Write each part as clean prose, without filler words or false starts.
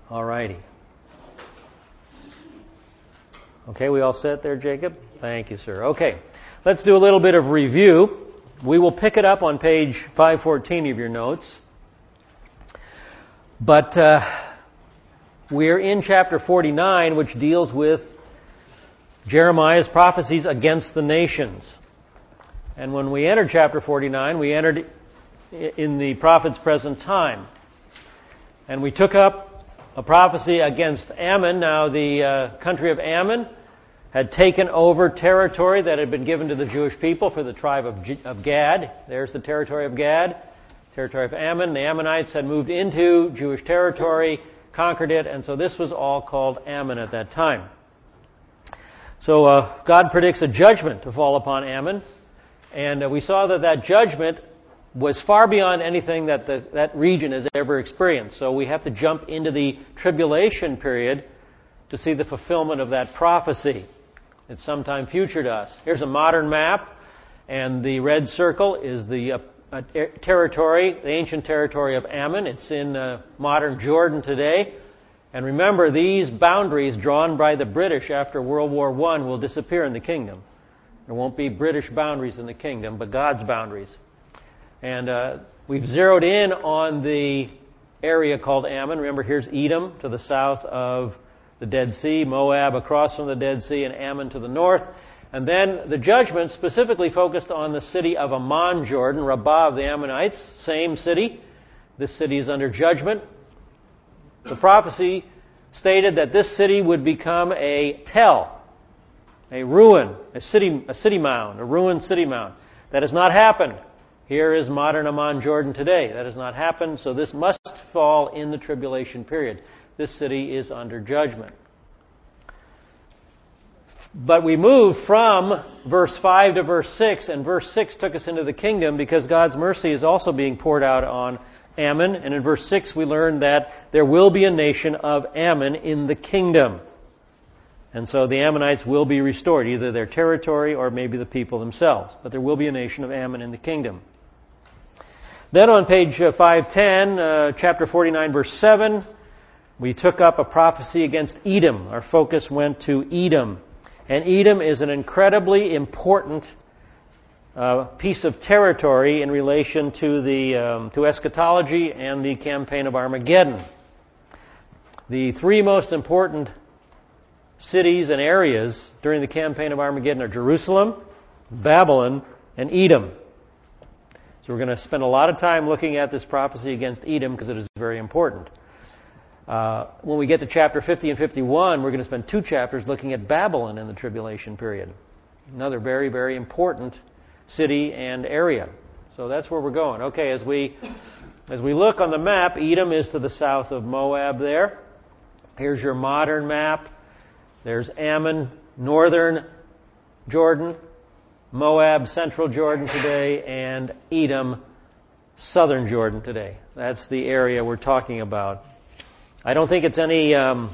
All righty. Okay, we all set there, Jacob? Thank you, sir. Okay, let's do a little bit of review. We will pick it up on page 514 of your notes. But we're in chapter 49, which deals with Jeremiah's prophecies against the nations. And when we entered chapter 49, we entered in the prophet's present time. And we took up a prophecy against Ammon. Now, the country of Ammon had taken over territory that had been given to the Jewish people for the tribe of Gad. There's the territory of Gad, territory of Ammon. The Ammonites had moved into Jewish territory, conquered it, and so this was all called Ammon at that time. So God predicts a judgment to fall upon Ammon, and we saw that judgment was far beyond anything that that region has ever experienced. So we have to jump into the tribulation period to see the fulfillment of that prophecy. It's sometime future to us. Here's a modern map, and the red circle is the territory, the ancient territory of Ammon. It's in modern Jordan today. And remember, these boundaries drawn by the British after World War I will disappear in the kingdom. There won't be British boundaries in the kingdom, but God's boundaries. And we've zeroed in on the area called Ammon. Remember, here's Edom to the south of the Dead Sea, Moab across from the Dead Sea, and Ammon to the north. And then the judgment specifically focused on the city of Ammon, Jordan, Rabbah of the Ammonites, same city. This city is under judgment. The prophecy stated that this city would become a tell, a ruin, a city mound, a ruined city mound. That has not happened. Here is modern Ammon, Jordan today. That has not happened, so this must fall in the tribulation period. This city is under judgment. But we moved from verse 5 to verse 6, and verse 6 took us into the kingdom because God's mercy is also being poured out on Ammon. And in verse 6 we learned that there will be a nation of Ammon in the kingdom. And so the Ammonites will be restored, either their territory or maybe the people themselves. But there will be a nation of Ammon in the kingdom. Then on page 510, chapter 49, verse 7, we took up a prophecy against Edom. Our focus went to Edom. And Edom is an incredibly important piece of territory in relation to to eschatology and the campaign of Armageddon. The three most important cities and areas during the campaign of Armageddon are Jerusalem, Babylon, and Edom. So we're going to spend a lot of time looking at this prophecy against Edom because it is very important. When we get to chapter 50 and 51, we're going to spend 2 chapters looking at Babylon in the tribulation period. Another very, very important city and area. So that's where we're going. Okay, as we look on the map, Edom is to the south of Moab there. Here's your modern map. There's Ammon, northern Jordan, Moab, central Jordan today, and Edom, southern Jordan today. That's the area we're talking about. I don't think it's I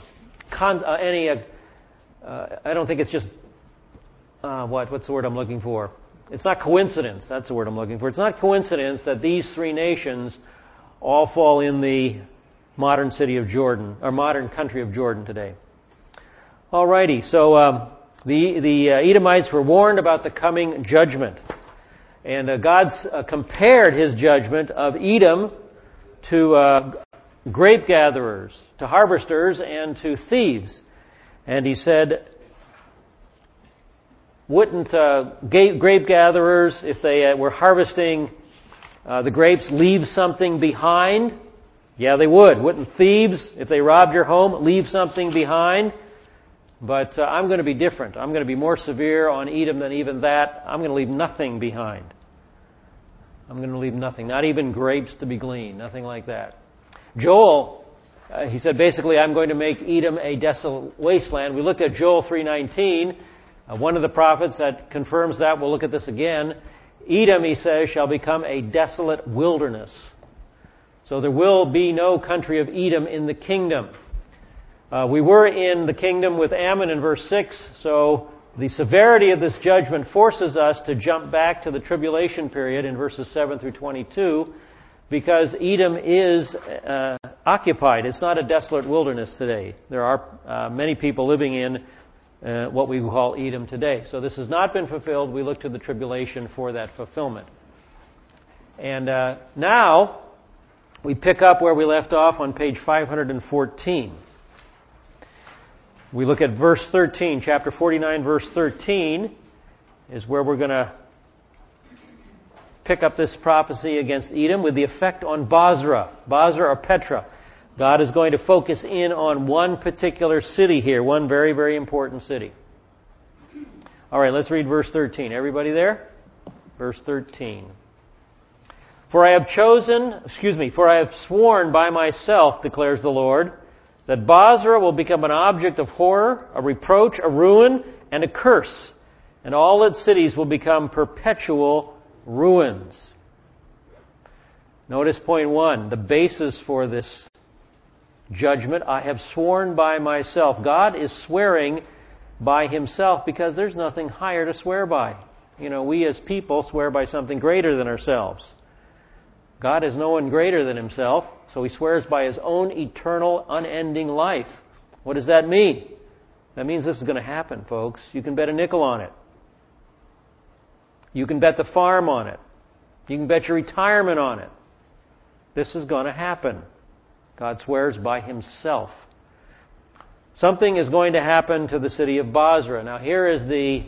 don't think it's just what's the word I'm looking for? It's not coincidence. That's the word I'm looking for. It's not coincidence that these 3 nations all fall in the modern city of Jordan, or modern country of Jordan today. Alrighty, so the Edomites were warned about the coming judgment. And God's compared His judgment of Edom to grape gatherers, to harvesters, and to thieves. And He said, wouldn't grape gatherers, if they were harvesting the grapes, leave something behind? Yeah, they would. Wouldn't thieves, if they robbed your home, leave something behind? But I'm going to be different. I'm going to be more severe on Edom than even that. I'm going to leave nothing behind. I'm going to leave nothing. Not even grapes to be gleaned. Nothing like that. Joel, he said basically, I'm going to make Edom a desolate wasteland. We looked at Joel 3:19. One of the prophets that confirms that. We'll look at this again. Edom, he says, shall become a desolate wilderness. So there will be no country of Edom in the kingdom. We were in the kingdom with Ammon in verse 6, so the severity of this judgment forces us to jump back to the tribulation period in verses 7 through 22 because Edom is occupied. It's not a desolate wilderness today. There are many people living in what we call Edom today. So this has not been fulfilled. We look to the tribulation for that fulfillment. And now we pick up where we left off on page 514. We look at verse 13. Chapter 49, verse 13 is where we're going to pick up this prophecy against Edom with the effect on Bozrah or Petra. God is going to focus in on one particular city here, one very, very important city. All right, let's read verse 13. Everybody there? Verse 13. For I have sworn by myself, declares the Lord, that Bozrah will become an object of horror, a reproach, a ruin, and a curse, and all its cities will become perpetual ruins. Notice point 1, the basis for this judgment. I have sworn by myself. God is swearing by Himself because there's nothing higher to swear by. You know, we as people swear by something greater than ourselves. God is no one greater than Himself, so He swears by His own eternal, unending life. What does that mean? That means this is going to happen, folks. You can bet a nickel on it. You can bet the farm on it. You can bet your retirement on it. This is going to happen. God swears by Himself. Something is going to happen to the city of Bozrah. Now here is the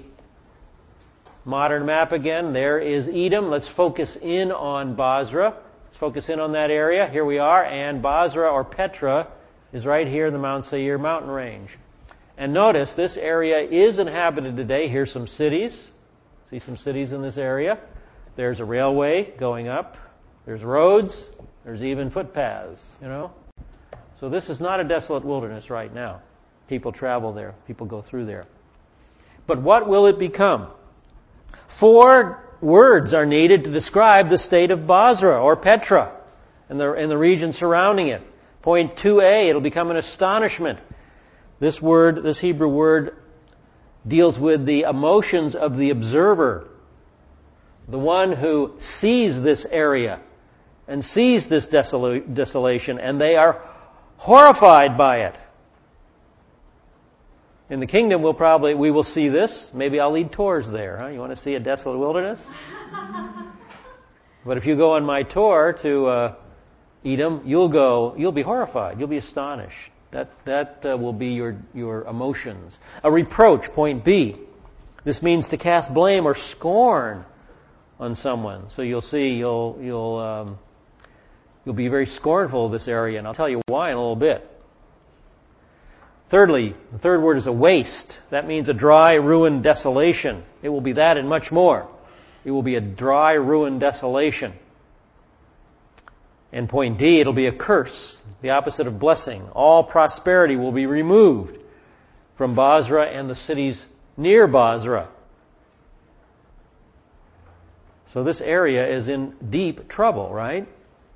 modern map again. There is Edom. Let's focus in on Bozrah. Let's focus in on that area. Here we are. And Bozrah or Petra is right here in the Mount Seir mountain range. And notice this area is inhabited today. Here's some cities. See some cities in this area. There's a railway going up. There's roads. There's even footpaths, you know. So this is not a desolate wilderness right now. People travel there. People go through there. But what will it become? 4 words are needed to describe the state of Bozrah or Petra and the region surrounding it. Point 2a, it'll become an astonishment. This Hebrew word, deals with the emotions of the observer, the one who sees this area and sees this desolation, and they are horrified by it. In the kingdom, we will see this. Maybe I'll lead tours there. Huh? You want to see a desolate wilderness? But if you go on my tour to Edom, you'll be horrified. You'll be astonished. That will be your emotions. A reproach, point B. This means to cast blame or scorn on someone. So you'll see, you'll be very scornful of this area, and I'll tell you why in a little bit. Thirdly, the third word is a waste. That means a dry, ruined desolation. It will be that and much more. It will be a dry, ruined desolation. And point D, it'll be a curse, the opposite of blessing. All prosperity will be removed from Bozrah and the cities near Bozrah. So this area is in deep trouble, right?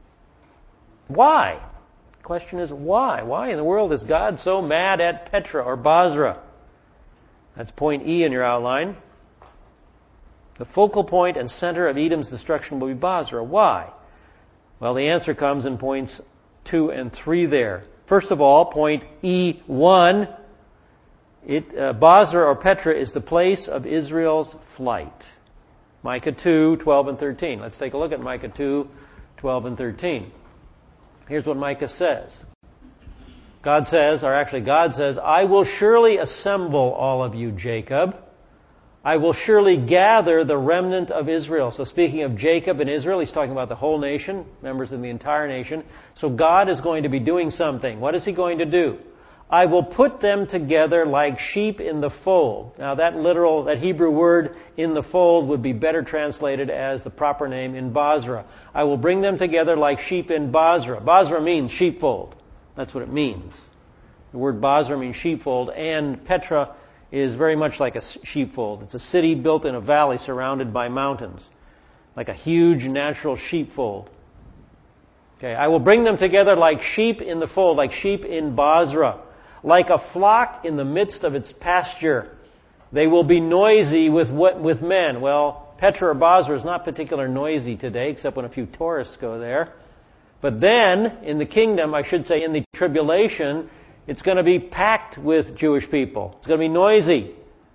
Why? The question is why? Why in the world is God so mad at Petra or Bozrah? That's point E in your outline. The focal point and center of Edom's destruction will be Bozrah. Why? Well, the answer comes in points 2 and 3 there. First of all, point E1, Bozrah or Petra is the place of Israel's flight. Micah 2, 12 and 13. Let's take a look at Micah 2, 12 and 13. Here's what Micah says. God says, I will surely assemble all of you, Jacob. I will surely gather the remnant of Israel. So speaking of Jacob and Israel, he's talking about the whole nation, members of the entire nation. So God is going to be doing something. What is He going to do? I will put them together like sheep in the fold. Now that Hebrew word in the fold would be better translated as the proper name in Bozrah. I will bring them together like sheep in Bozrah. Bozrah means sheepfold. That's what it means. The word Bozrah means sheepfold, and Petra is very much like a sheepfold. It's a city built in a valley surrounded by mountains, like a huge natural sheepfold. Okay, I will bring them together like sheep in the fold, like sheep in Bozrah, like a flock in the midst of its pasture. They will be noisy with men. Well, Petra or Bozrah is not particularly noisy today, except when a few tourists go there. But then, in the kingdom, I should say in the tribulation, it's going to be packed with Jewish people. It's going to be noisy.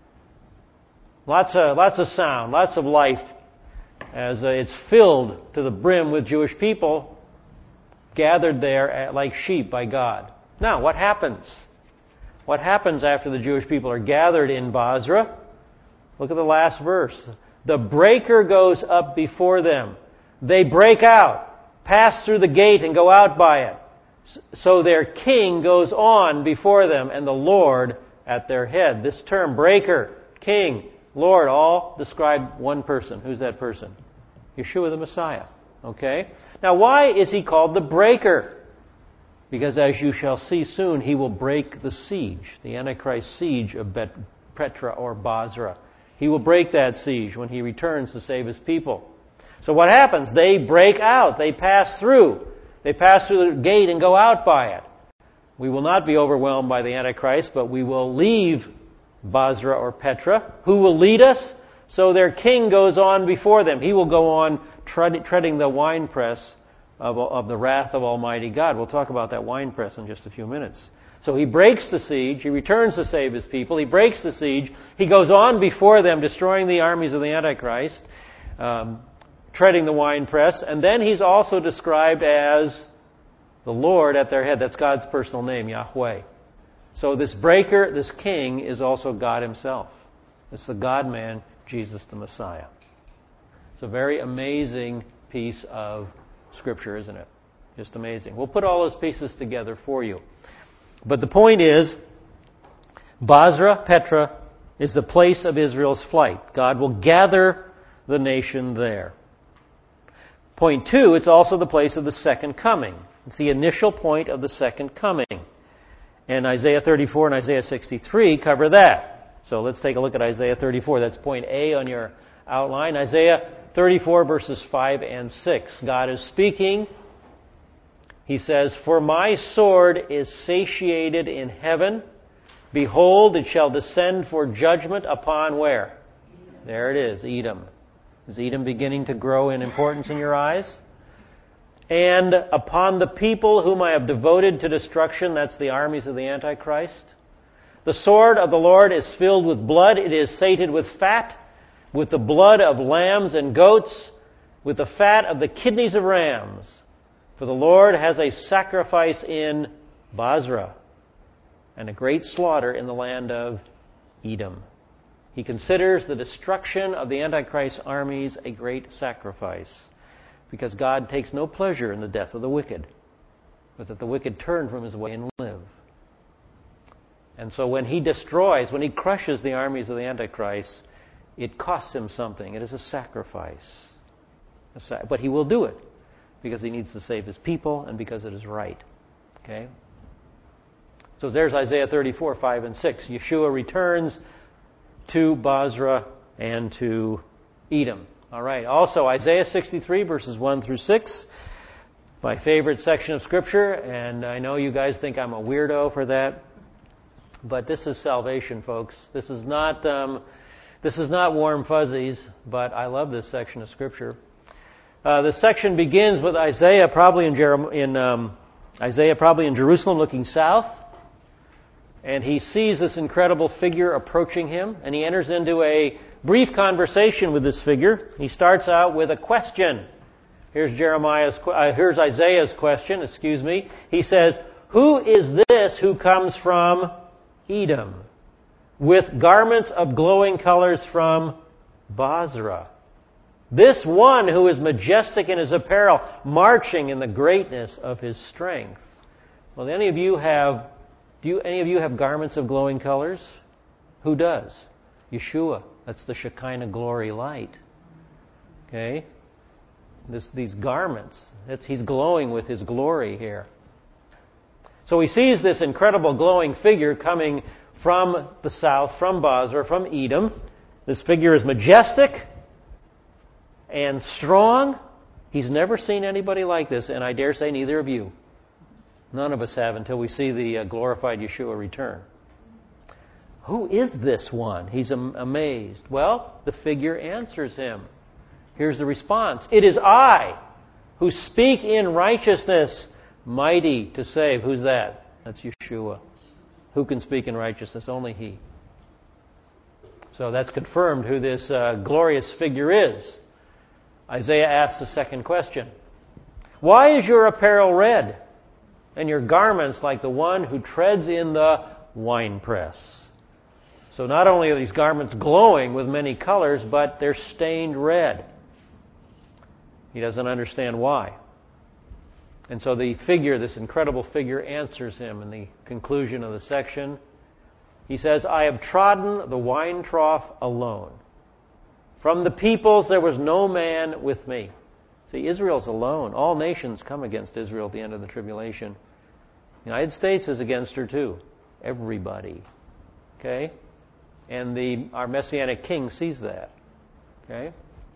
Lots of sound, lots of life, as it's filled to the brim with Jewish people gathered there like sheep by God. Now, what happens? What happens after the Jewish people are gathered in Basra? Look at the last verse. The breaker goes up before them. They break out, pass through the gate and go out by it. So their king goes on before them and the Lord at their head. This term, breaker, king, Lord, all describe one person. Who's that person? Yeshua the Messiah. Okay? Now, why is he called the breaker? Because as you shall see soon, he will break the siege, the Antichrist siege of Petra or Basra. He will break that siege when he returns to save his people. So what happens? They break out. They pass through. They pass through the gate and go out by it. We will not be overwhelmed by the Antichrist, but we will leave Basra or Petra. Who will lead us? So their king goes on before them. He will go on treading the winepress of the wrath of Almighty God. We'll talk about that winepress in just a few minutes. So he breaks the siege. He returns to save his people. He breaks the siege. He goes on before them, destroying the armies of the Antichrist, treading the winepress. And then he's also described as the Lord at their head. That's God's personal name, Yahweh. So this breaker, this king, is also God himself. It's the God-man, Jesus the Messiah. It's a very amazing piece of Scripture, isn't it? Just amazing. We'll put all those pieces together for you. But the point is, Basra, Petra, is the place of Israel's flight. God will gather the nation there. Point 2, it's also the place of the second coming. It's the initial point of the second coming. And Isaiah 34 and Isaiah 63 cover that. So let's take a look at Isaiah 34. That's point A on your outline. Isaiah 34 verses 5 and 6. God is speaking. He says, "For my sword is satiated in heaven. Behold, it shall descend for judgment upon" where? There it is, Edom. Is Edom beginning to grow in importance in your eyes? "And upon the people whom I have devoted to destruction," that's the armies of the Antichrist. "The sword of the Lord is filled with blood. It is sated with fat, with the blood of lambs and goats, with the fat of the kidneys of rams. For the Lord has a sacrifice in Basra, and a great slaughter in the land of Edom." He considers the destruction of the Antichrist armies a great sacrifice, because God takes no pleasure in the death of the wicked, but that the wicked turn from his way and live. And so when he destroys, when he crushes the armies of the Antichrist, it costs him something. It is a sacrifice. But he will do it because he needs to save his people and because it is right. Okay? So there's Isaiah 34, 5 and 6. Yeshua returns to Basra and to Edom. All right. Also, Isaiah 63, verses 1 through 6. My favorite section of Scripture, and I know you guys think I'm a weirdo for that, but this is salvation, folks. This is not warm fuzzies, but I love this section of Scripture. This section begins with Isaiah, probably in Jerusalem, looking south, and he sees this incredible figure approaching him, and he enters into a brief conversation with this figure. He starts out with a question. Here's Isaiah's question. He says, "Who is this who comes from Edom, with garments of glowing colors from Basra? This one who is majestic in his apparel, marching in the greatness of his strength." Well, do any of you have garments of glowing colors? Who does? Yeshua. That's the Shekinah glory light. Okay? These garments. He's glowing with his glory here. So he sees this incredible glowing figure coming from the south, from Basra, from Edom. This figure is majestic and strong. He's never seen anybody like this, and I dare say neither of you. None of us have until we see the glorified Yeshua return. Who is this one? He's amazed. Well, the figure answers him. Here's the response. "It is I who speak in righteousness, mighty to save. Who's that? That's Yeshua. Who can speak in righteousness? Only He. So that's confirmed who this glorious figure is. Isaiah asks the second question. Why is your apparel red, and your garments like the one who treads in the winepress? So not only are these garments glowing with many colors, but they're stained red. He doesn't understand why. And so the figure, this incredible figure, answers him in the conclusion of the section. He says, I have trodden the wine trough alone. From the peoples there was no man with me. See, Israel's alone. All nations come against Israel at the end of the tribulation. The United States is against her too. Everybody. Okay? And our Messianic King sees that. Okay?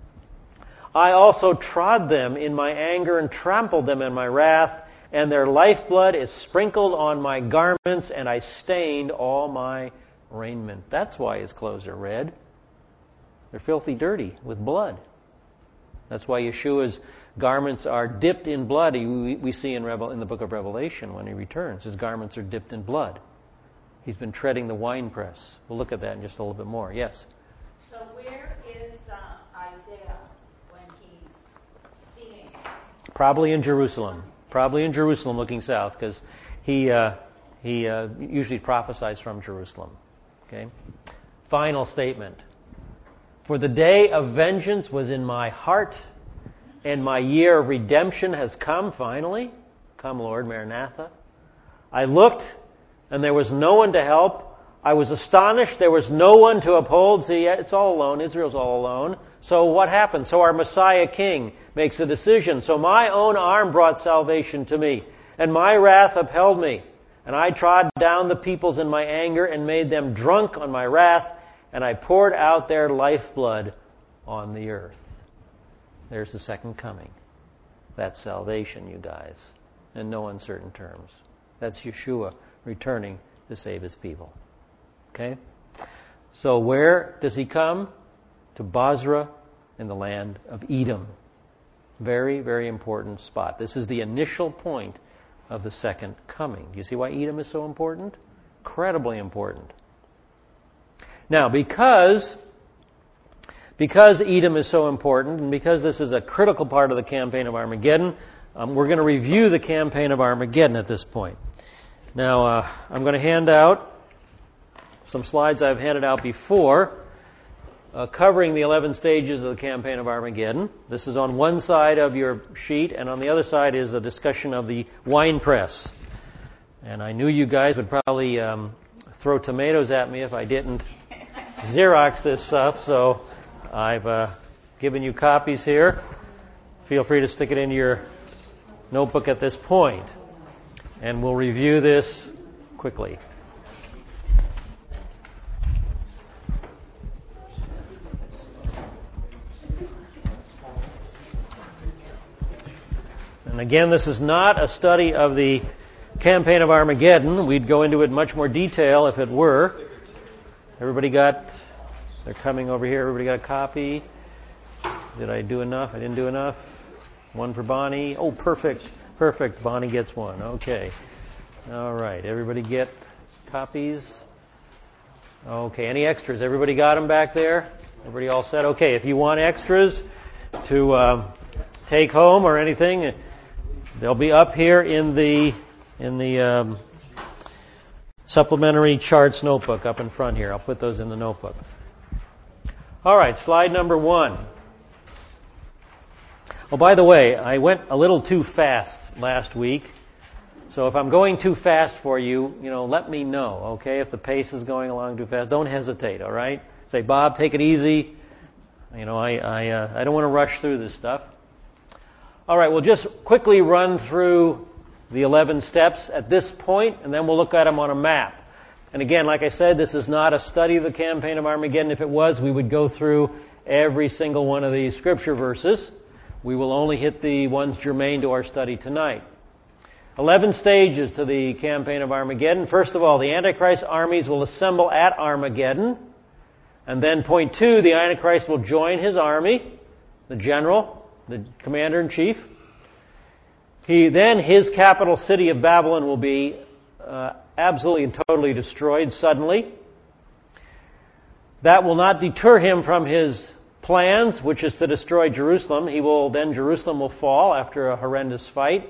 I also trod them in my anger and trampled them in my wrath, and their lifeblood is sprinkled on my garments, and I stained all my raiment. That's why his clothes are red. They're filthy dirty with blood. That's why Yeshua's garments are dipped in blood. We see in the book of Revelation when he returns. His garments are dipped in blood. He's been treading the winepress. We'll look at that in just a little bit more. Yes? So where is Isaiah when he's seeing? Probably in Jerusalem. Probably in Jerusalem looking south, because he usually prophesies from Jerusalem. Okay? Final statement. For the day of vengeance was in my heart, and my year of redemption has come finally. Come, Lord, Maranatha. I looked, and there was no one to help. I was astonished. There was no one to uphold. See, it's all alone. Israel's all alone. So what happened? So our Messiah King makes a decision. So my own arm brought salvation to me, and my wrath upheld me. And I trod down the peoples in my anger and made them drunk on my wrath, and I poured out their lifeblood on the earth. There's the second coming. That's salvation, you guys, in no uncertain terms. That's Yeshua returning to save His people. Okay? So where does He come? To Bozrah in the land of Edom. Very, very important spot. This is the initial point of the second coming. Do you see why Edom is so important? Incredibly important. Now, because Edom is so important, and because this is a critical part of the campaign of Armageddon, we're going to review the campaign of Armageddon at this point. Now, I'm going to hand out some slides I've handed out before, covering the 11 stages of the campaign of Armageddon. This is on one side of your sheet, and on the other side is a discussion of the winepress. And I knew you guys would probably throw tomatoes at me if I didn't Xerox this stuff, so I've given you copies here. Feel free to stick it into your notebook at this point, and we'll review this quickly. And again, this is not a study of the campaign of Armageddon. We'd go into it in much more detail if it were. Everybody they're coming over here. Everybody got a copy? Did I do enough? I didn't do enough? One for Bonnie. Oh, perfect. Perfect. Bonnie gets one. Okay. All right. Everybody get copies? Okay. Any extras? Everybody got them back there? Everybody all set? Okay. If you want extras to take home or anything, they'll be up here in the supplementary charts notebook up in front here. I'll put those in the notebook. All right, slide number 1. Oh, by the way, I went a little too fast last week. So if I'm going too fast for you, let me know, okay? If the pace is going along too fast, don't hesitate, all right? Say, Bob, take it easy. I don't want to rush through this stuff. All right, we'll just quickly run through the 11 steps at this point, and then we'll look at them on a map. And again, like I said, this is not a study of the campaign of Armageddon. If it was, we would go through every single one of these scripture verses. We will only hit the ones germane to our study tonight. 11 stages to the campaign of Armageddon. First of all, the Antichrist armies will assemble at Armageddon. And then point 2, the Antichrist will join his army, the general, the commander-in-chief. Then his capital city of Babylon will be absolutely and totally destroyed suddenly. That will not deter him from his plans, which is to destroy Jerusalem. Jerusalem will fall after a horrendous fight.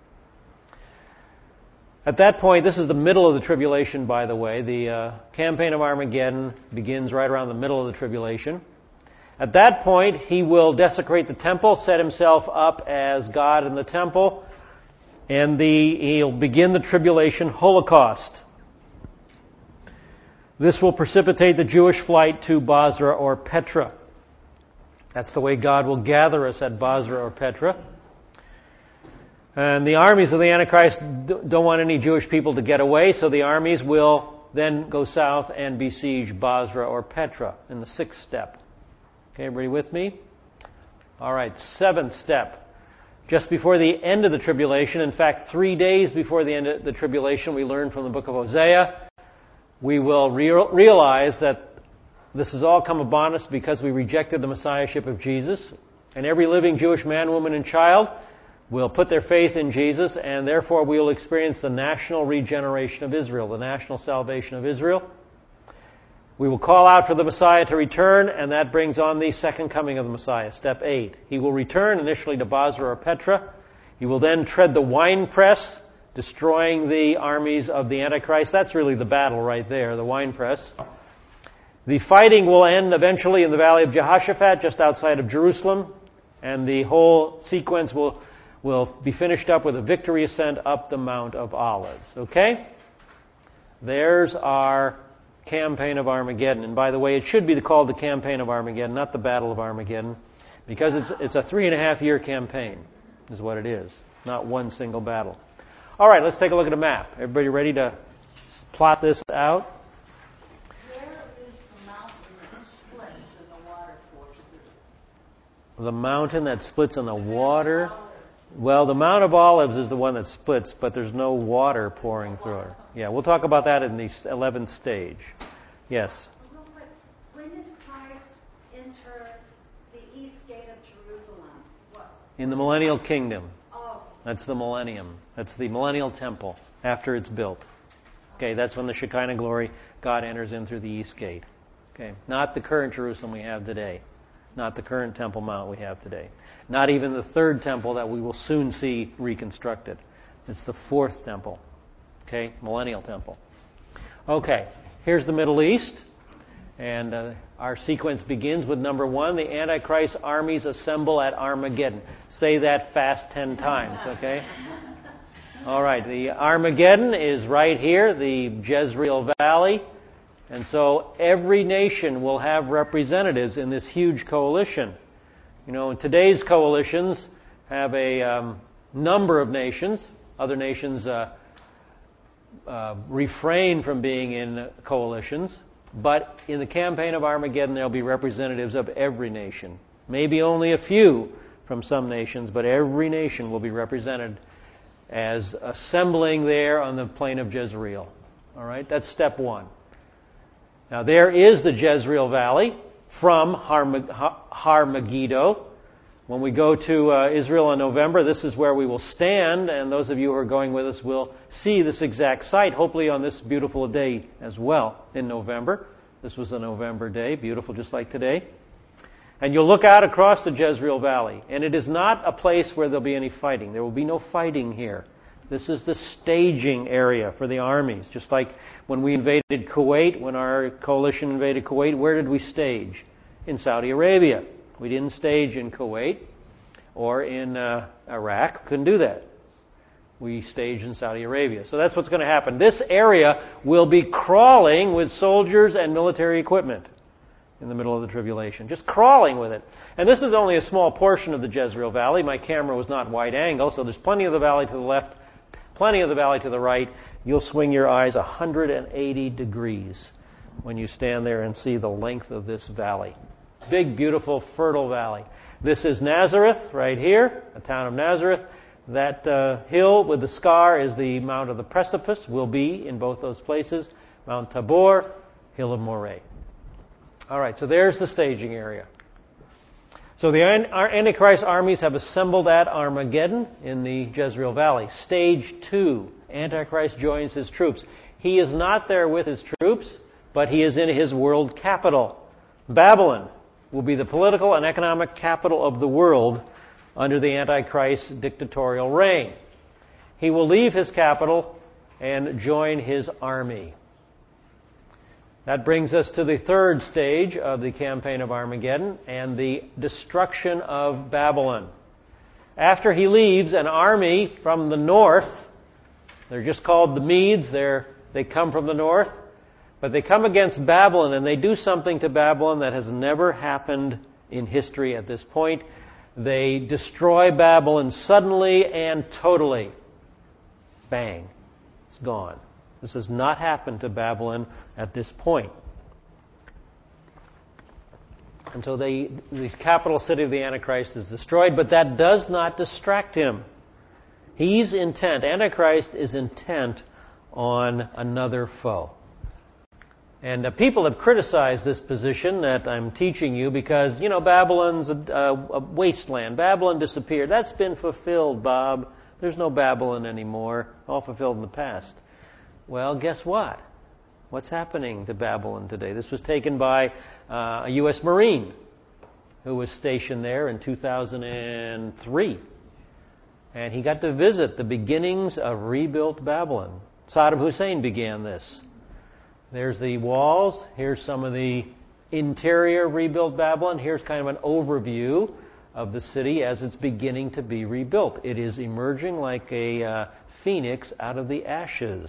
At that point, this is the middle of the tribulation, by the way. The campaign of Armageddon begins right around the middle of the tribulation. At that point, he will desecrate the temple, set himself up as God in the temple, and he'll begin the tribulation holocaust. This will precipitate the Jewish flight to Basra or Petra. That's the way God will gather us at Basra or Petra. And the armies of the Antichrist don't want any Jewish people to get away, so the armies will then go south and besiege Basra or Petra in the 6th step. Okay, everybody with me? All right, 7th step. Just before the end of the tribulation, in fact, 3 days before the end of the tribulation, we learn from the book of Hosea, we will realize that this has all come upon us because we rejected the Messiahship of Jesus. And every living Jewish man, woman, and child will put their faith in Jesus, and therefore we will experience the national regeneration of Israel, the national salvation of Israel. We will call out for the Messiah to return, and that brings on the second coming of the Messiah, step 8. He will return initially to Basra or Petra. He will then tread the winepress, destroying the armies of the Antichrist. That's really the battle right there, the winepress. The fighting will end eventually in the valley of Jehoshaphat, just outside of Jerusalem, and the whole sequence will be finished up with a victory ascent up the Mount of Olives. Okay? There's our campaign of Armageddon. And by the way, it should be called the campaign of Armageddon, not the Battle of Armageddon, because it's a 3.5-year campaign, is what it is, not one single battle. All right, let's take a look at a map. Everybody ready to plot this out? Where is the mountain that splits and the water pours through? The mountain that splits in the water. Well, the Mount of Olives is the one that splits, but there's no water pouring through it. Yeah, we'll talk about that in the 11th stage. Yes? When does Christ enter the east gate of Jerusalem? What? In the millennial kingdom. Oh. That's the millennium. That's the millennial temple after it's built. Okay, that's when the Shekinah glory, God enters in through the east gate. Okay, not the current Jerusalem we have today. Not the current Temple Mount we have today. Not even the third temple that we will soon see reconstructed. It's the 4th temple. Okay, millennial temple. Okay, here's the Middle East. And our sequence begins with number 1, the Antichrist armies assemble at Armageddon. Say that fast 10 times, okay? All right, the Armageddon is right here, the Jezreel Valley. And so every nation will have representatives in this huge coalition. You know, today's coalitions have a number of nations. Other nations refrain from being in coalitions. But in the campaign of Armageddon, there will be representatives of every nation. Maybe only a few from some nations, but every nation will be represented as assembling there on the plain of Jezreel. All right, that's step 1. Now there is the Jezreel Valley from Har Megiddo. When we go to Israel in November, this is where we will stand, and those of you who are going with us will see this exact site, hopefully on this beautiful day as well in November. This was a November day, beautiful just like today. And you'll look out across the Jezreel Valley, and it is not a place where there'll be any fighting. There will be no fighting here. This is the staging area for the armies. Just like when we invaded Kuwait, when our coalition invaded Kuwait, where did we stage? In Saudi Arabia. We didn't stage in Kuwait or in Iraq. Couldn't do that. We staged in Saudi Arabia. So that's what's going to happen. This area will be crawling with soldiers and military equipment in the middle of the tribulation. Just crawling with it. And this is only a small portion of the Jezreel Valley. My camera was not wide angle, so there's plenty of the valley to the left, plenty of the valley to the right. You'll swing your eyes 180 degrees when you stand there and see the length of this valley. Big, beautiful, fertile valley. This is Nazareth, right here, the town of Nazareth. That hill with the scar is the Mount of the Precipice, will be in both those places. Mount Tabor, Hill of Moreh. All right, so there's the staging area. So the Antichrist armies have assembled at Armageddon in the Jezreel Valley. Stage 2, Antichrist joins his troops. He is not there with his troops, but he is in his world capital. Babylon will be the political and economic capital of the world under the Antichrist dictatorial reign. He will leave his capital and join his army. That brings us to the third stage of the campaign of Armageddon and the destruction of Babylon. After he leaves, an army from the north, they're just called the Medes, they come from the north, but they come against Babylon and they do something to Babylon that has never happened in history at this point. They destroy Babylon suddenly and totally. Bang. It's gone. This has not happened to Babylon at this point. And so the capital city of the Antichrist is destroyed, but that does not distract him. He's intent, Antichrist is intent on another foe. And people have criticized this position that I'm teaching you because, Babylon's a wasteland. Babylon disappeared. That's been fulfilled, Bob. There's no Babylon anymore. All fulfilled in the past. Well, guess what? What's happening to Babylon today? This was taken by a U.S. Marine who was stationed there in 2003. And he got to visit the beginnings of rebuilt Babylon. Saddam Hussein began this. There's the walls. Here's some of the interior rebuilt Babylon. Here's kind of an overview of the city as it's beginning to be rebuilt. It is emerging like a phoenix out of the ashes.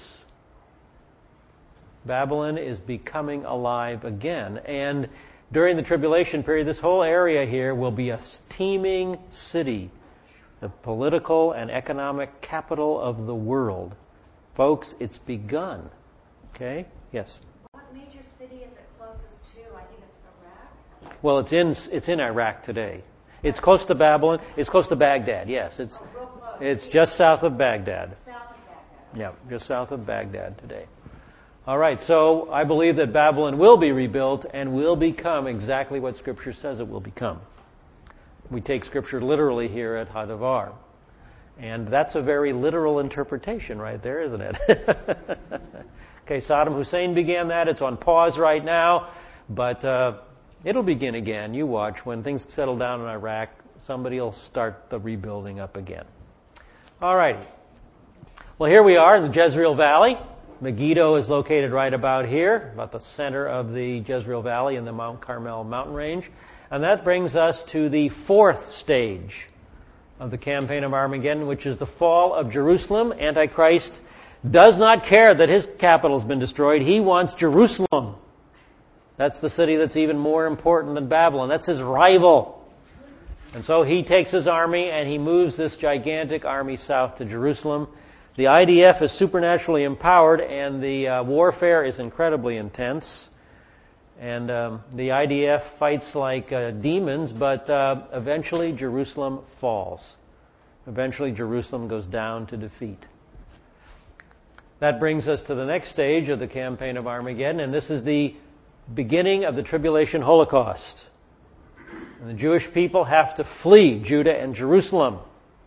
Babylon is becoming alive again. And during the tribulation period, this whole area here will be a teeming city, the political and economic capital of the world. Folks, it's begun. Okay? Yes? What major city is it closest to? I think it's Iraq. Well, it's in Iraq today. It's close to Babylon. It's close to Baghdad, yes. Real close. It's just south of Baghdad. South of Baghdad. Yeah, just south of Baghdad today. All right, so I believe that Babylon will be rebuilt and will become exactly what Scripture says it will become. We take Scripture literally here at Hadavar. And that's a very literal interpretation right there, isn't it? Okay, Saddam Hussein began that. It's on pause right now, but it'll begin again. You watch. When things settle down in Iraq, somebody will start the rebuilding up again. All right. Well, here we are in the Jezreel Valley. Megiddo is located right about here, about the center of the Jezreel Valley in the Mount Carmel mountain range. And that brings us to the fourth stage of the campaign of Armageddon, which is the fall of Jerusalem. Antichrist does not care that his capital has been destroyed. He wants Jerusalem. That's the city that's even more important than Babylon. That's his rival. And so he takes his army and he moves this gigantic army south to Jerusalem. The IDF is supernaturally empowered and the warfare is incredibly intense. And the IDF fights like demons, but eventually Jerusalem falls. Eventually Jerusalem goes down to defeat. That brings us to the next stage of the campaign of Armageddon, and this is the beginning of the tribulation Holocaust. And the Jewish people have to flee Judah and Jerusalem.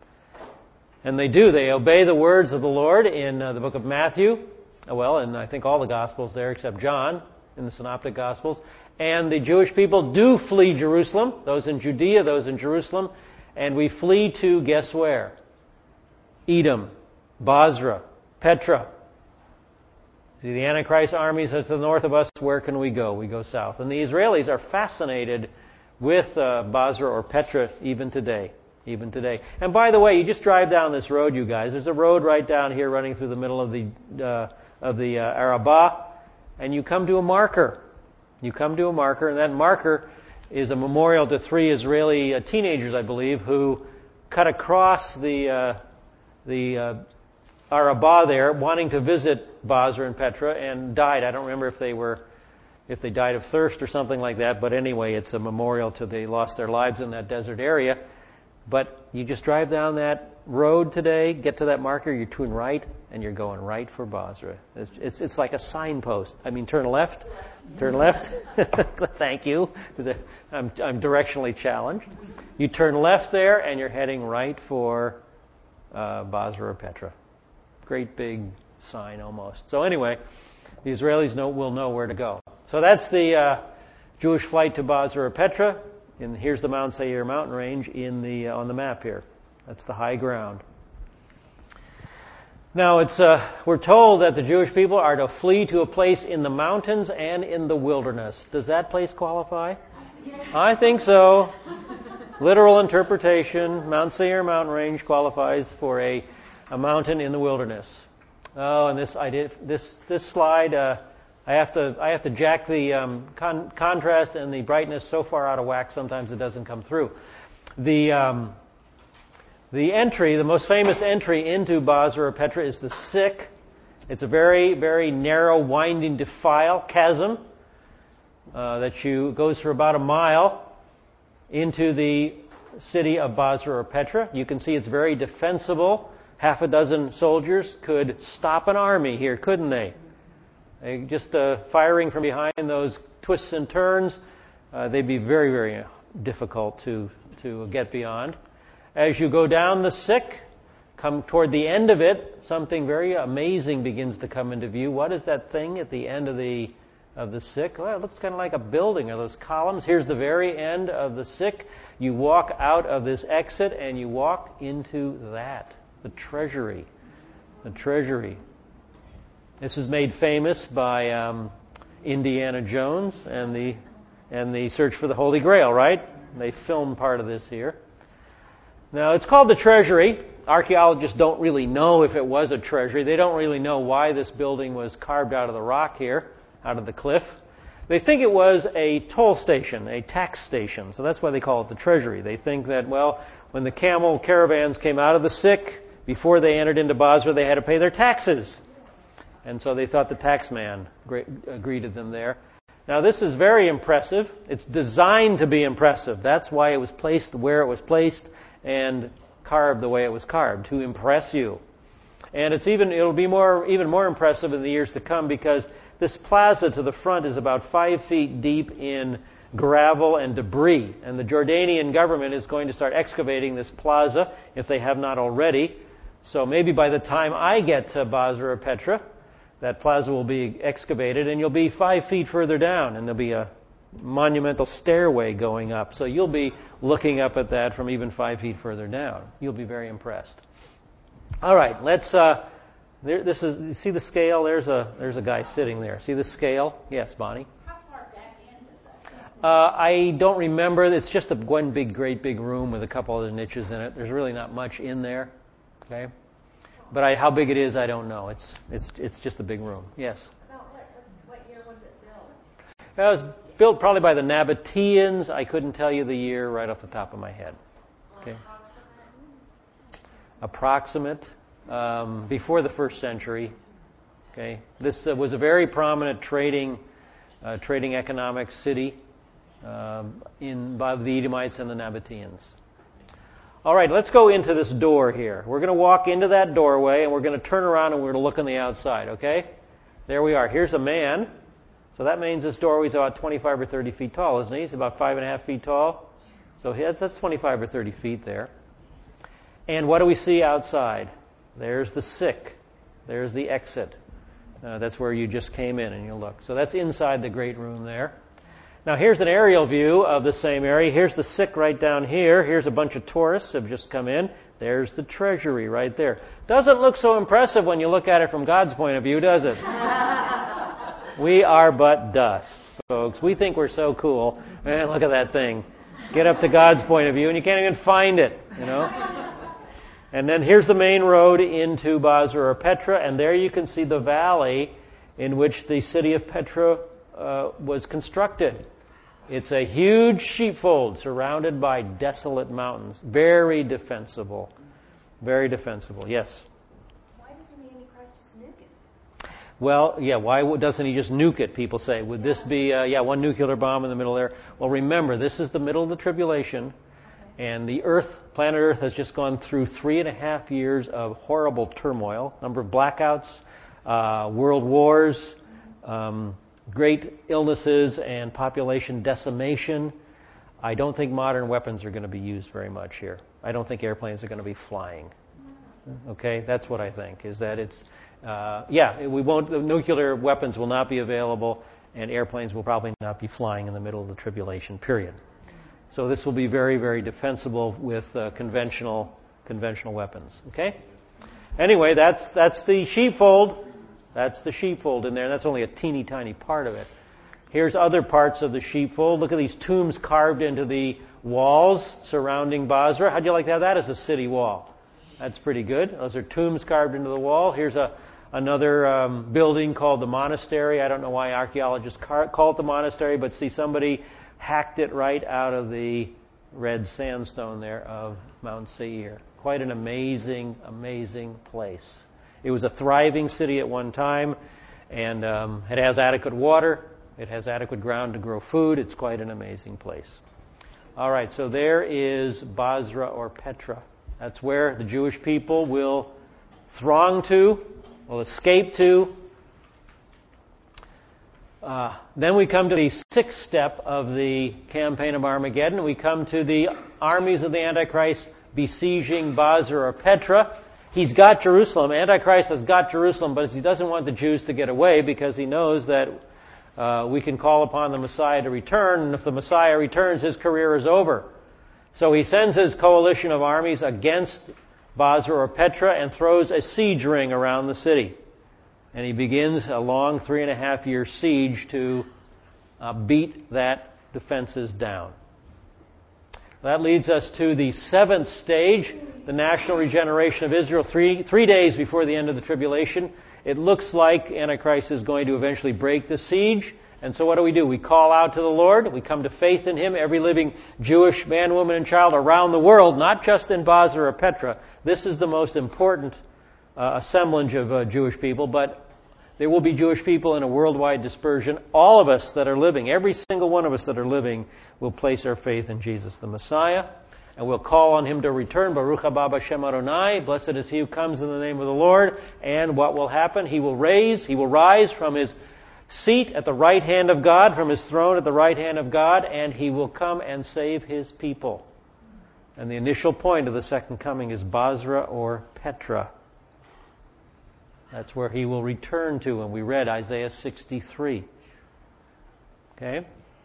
And they do. They obey the words of the Lord in the book of Matthew. Well, and I think all the Gospels there except John in the Synoptic Gospels. And the Jewish people do flee Jerusalem. Those in Judea, those in Jerusalem. And we flee to, guess where? Edom, Basra, Petra. See, the Antichrist armies are to the north of us. Where can we go? We go south. And the Israelis are fascinated with Basra or Petra even today. Even today. And by the way, you just drive down this road, you guys. There's a road right down here running through the middle of the Arabah, and you come to a marker. You come to a marker, and that marker is a memorial to 3 Israeli teenagers, I believe, who cut across the Arabah there, wanting to visit Basra and Petra, and died. I don't remember if they died of thirst or something like that, but anyway, it's a memorial to they lost their lives in that desert area. But you just drive down that road today, get to that marker, you turn right, and you're going right for Basra. It's like a signpost. I mean, turn left. Thank you, because I'm directionally challenged. You turn left there, and you're heading right for Basra or Petra. Great big sign almost. So anyway, the Israelis will know where to go. So that's the Jewish flight to Basra or Petra. And here's the Mount Seir mountain range on the map here. That's the high ground. Now we're told that the Jewish people are to flee to a place in the mountains and in the wilderness. Does that place qualify? I think so. Literal interpretation, Mount Seir mountain range qualifies for a mountain in the wilderness. Oh, and this slide. I have to jack the contrast and the brightness so far out of whack. Sometimes it doesn't come through. The most famous entry into Basra or Petra is the Sik. It's a very, very narrow, winding defile, chasm that goes for about a mile into the city of Basra or Petra. You can see it's very defensible. Half a dozen soldiers could stop an army here, couldn't they? Just firing from behind those twists and turns, they'd be very, very difficult to get beyond. As you go down the Sik, come toward the end of it, something very amazing begins to come into view. What is that thing at the end of the Sik? Well, it looks kind of like a building. Are those columns? Here's the very end of the Sik. You walk out of this exit and you walk into that, the treasury. The treasury. This is made famous by Indiana Jones and the search for the Holy Grail, right? They filmed part of this here. Now, it's called the treasury. Archaeologists don't really know if it was a treasury. They don't really know why this building was carved out of the rock here, out of the cliff. They think it was a toll station, a tax station. So that's why they call it the treasury. They think that, well, when the camel caravans came out of the Sik, before they entered into Basra, they had to pay their taxes. And so they thought the tax man greeted them there. Now this is very impressive. It's designed to be impressive. That's why it was placed where it was placed and carved the way it was carved, to impress you. And it'll be even more impressive in the years to come, because this plaza to the front is about 5 feet deep in gravel and debris. And the Jordanian government is going to start excavating this plaza, if they have not already. So maybe by the time I get to Basra or Petra, that plaza will be excavated, and you'll be 5 feet further down, and there'll be a monumental stairway going up. So you'll be looking up at that from even 5 feet further down. You'll be very impressed. All right, let's. You see the scale? There's a guy sitting there. See the scale? Yes, Bonnie. How far back in does that go? I don't remember. It's just one great big room with a couple other niches in it. There's really not much in there. Okay. But how big it is, I don't know. It's just a big room. Yes? About what year was it built? It was built probably by the Nabateans. I couldn't tell you the year right off the top of my head. Okay. Approximate. Before the 1st century. Okay. This was a very prominent trading economic city by the Edomites and the Nabateans. All right, let's go into this door here. We're going to walk into that doorway, and we're going to turn around, and we're going to look on the outside, okay? There we are. Here's a man. So that means this doorway is about 25 or 30 feet tall, isn't he? He's about 5.5 feet tall. So that's 25 or 30 feet there. And what do we see outside? There's the Sik. There's the exit. That's where you just came in, and you look. So that's inside the great room there. Now here's an aerial view of the same area. Here's the Sik right down here. Here's a bunch of tourists have just come in. There's the treasury right there. Doesn't look so impressive when you look at it from God's point of view, does it? We are but dust, folks. We think we're so cool. Man, look at that thing. Get up to God's point of view and you can't even find it, you know. And then here's the main road into Basra or Petra, and there you can see the valley in which the city of Petra was constructed. It's a huge sheepfold surrounded by desolate mountains. Very defensible. Very defensible. Yes? Why doesn't the Antichrist just nuke it? Well, yeah, why doesn't he just nuke it, people say? Would this be, one nuclear bomb in the middle there? Well, remember, this is the middle of the tribulation. And the planet Earth has just gone through 3.5 years of horrible turmoil, number of blackouts, world wars, great illnesses, and population decimation. I don't think modern weapons are going to be used very much here. I don't think airplanes are going to be flying. Okay, that's what I think, is that it's, the nuclear weapons will not be available, and airplanes will probably not be flying in the middle of the tribulation period. So this will be very, very defensible with conventional weapons. Okay? Anyway, that's the sheepfold. That's the sheepfold in there. That's only a teeny tiny part of it. Here's other parts of the sheepfold. Look at these tombs carved into the walls surrounding Basra. How'd you like to have that as a city wall? That's pretty good. Those are tombs carved into the wall. Here's another building called the monastery. I don't know why archaeologists call it the monastery, but see, somebody hacked it right out of the red sandstone there of Mount Seir. Quite an amazing, amazing place. It was a thriving city at one time, and it has adequate water. It has adequate ground to grow food. It's quite an amazing place. All right, so there is Basra or Petra. That's where the Jewish people will throng to, will escape to. Then we come to the sixth step of the campaign of Armageddon. We come to the armies of the Antichrist besieging Basra or Petra. He's got Jerusalem. Antichrist has got Jerusalem, but he doesn't want the Jews to get away because he knows that we can call upon the Messiah to return, and if the Messiah returns, his career is over. So he sends his coalition of armies against Basra or Petra and throws a siege ring around the city. And he begins a long 3.5-year siege to beat that defenses down. That leads us to the seventh stage, the national regeneration of Israel, three days before the end of the tribulation. It looks like Antichrist is going to eventually break the siege. And so what do? We call out to the Lord. We come to faith in Him. Every living Jewish man, woman, and child around the world, not just in Basra or Petra. This is the most important assemblage of Jewish people, but there will be Jewish people in a worldwide dispersion. All of us that are living, every single one of us that are living, will place our faith in Jesus the Messiah, and we'll call on Him to return. Baruch haba b'Shem Adonai. Blessed is He who comes in the name of the Lord. And what will happen? He will rise from His seat at the right hand of God, from His throne at the right hand of God, and He will come and save His people. And the initial point of the second coming is Basra or Petra. That's where He will return to, and we read Isaiah 63. Okay?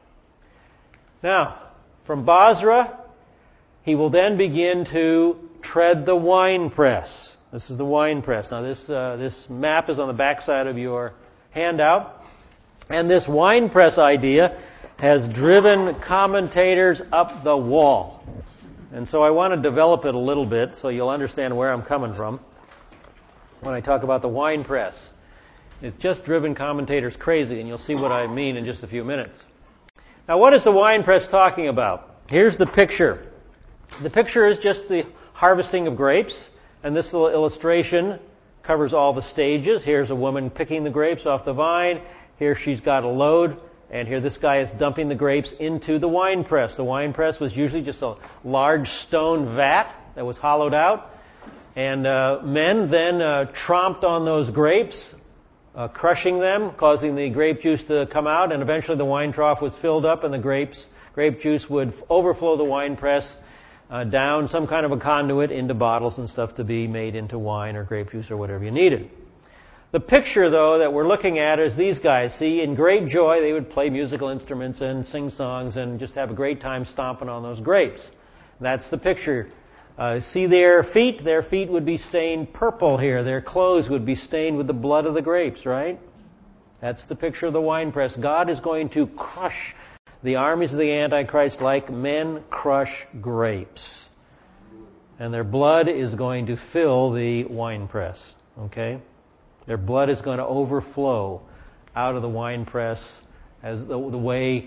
Now, from Basra, He will then begin to tread the winepress. This is the winepress. Now, this map is on the backside of your handout. And this winepress idea has driven commentators up the wall. And so I want to develop it a little bit so you'll understand where I'm coming from when I talk about the winepress. It's just driven commentators crazy, and you'll see what I mean in just a few minutes. Now, what is the winepress talking about? Here's the picture. The picture is just the harvesting of grapes, and this little illustration covers all the stages. Here's a woman picking the grapes off the vine. Here she's got a load, and here this guy is dumping the grapes into the winepress. The winepress was usually just a large stone vat that was hollowed out, and men then tromped on those grapes, crushing them, causing the grape juice to come out, and eventually the wine trough was filled up, and the grape juice would overflow the winepress down some kind of a conduit into bottles and stuff to be made into wine or grape juice or whatever you needed. The picture, though, that we're looking at is these guys. See, in great joy, they would play musical instruments and sing songs and just have a great time stomping on those grapes. That's the picture. See their feet? Their feet would be stained purple here. Their clothes would be stained with the blood of the grapes, right? That's the picture of the winepress. God is going to crush the armies of the Antichrist like men crush grapes. And their blood is going to fill the winepress. Okay? Their blood is going to overflow out of the winepress as the way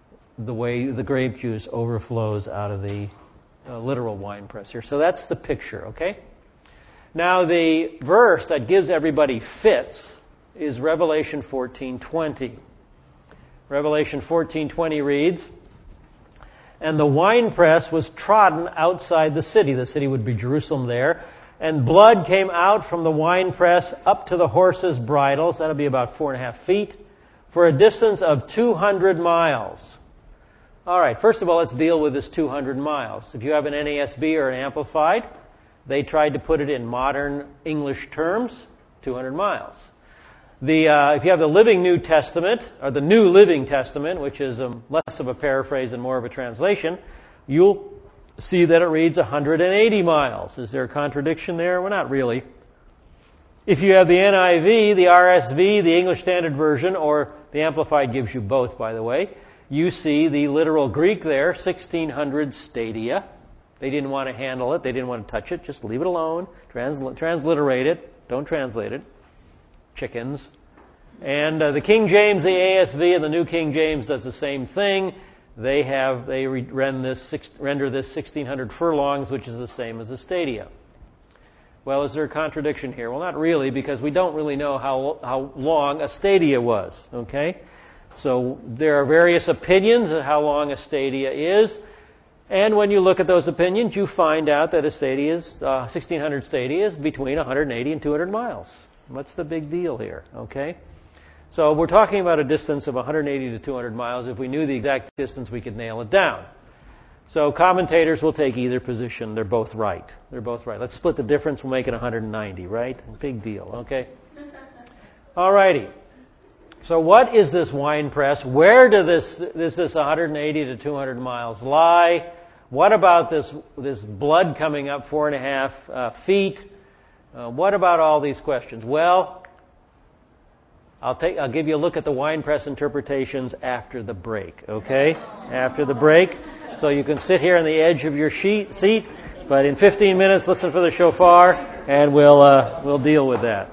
the grape juice overflows out of the literal winepress here. So that's the picture, okay? Now the verse that gives everybody fits is Revelation 14:20. Revelation 14:20 reads, and the winepress was trodden outside the city. The city would be Jerusalem there. And blood came out from the winepress up to the horses' bridles. That'll be about 4.5 feet, for a distance of 200 miles. All right, first of all, let's deal with this 200 miles. If you have an NASB or an Amplified, they tried to put it in modern English terms, 200 miles. If you have the Living New Testament, or the New Living Testament, which is less of a paraphrase and more of a translation, you'll see that it reads 180 miles. Is there a contradiction there? Well, not really. If you have the NIV, the RSV, the English Standard Version, or the Amplified gives you both, by the way, you see the literal Greek there, 1600 stadia. They didn't want to handle it. They didn't want to touch it. Just leave it alone. Transliterate it. Don't translate it. Chickens. And the King James, the ASV, and the New King James does the same thing. They render this 1600 furlongs, which is the same as a stadia. Well, is there a contradiction here? Well, not really, because we don't really know how long a stadia was. Okay, so there are various opinions of how long a stadia is, and when you look at those opinions, you find out that a stadia is 1600 stadia is between 180 and 200 miles. What's the big deal here? Okay. So we're talking about a distance of 180 to 200 miles. If we knew the exact distance, we could nail it down. So commentators will take either position. They're both right. Let's split the difference. We'll make it 190, right? Big deal, okay? Alrighty. So what is this wine press? Where does this 180 to 200 miles lie? What about this blood coming up 4.5 feet? What about all these questions? Well, I'll give you a look at the winepress interpretations after the break, okay? After the break. So you can sit here on the edge of your seat, but in 15 minutes, listen for the shofar, and we'll deal with that.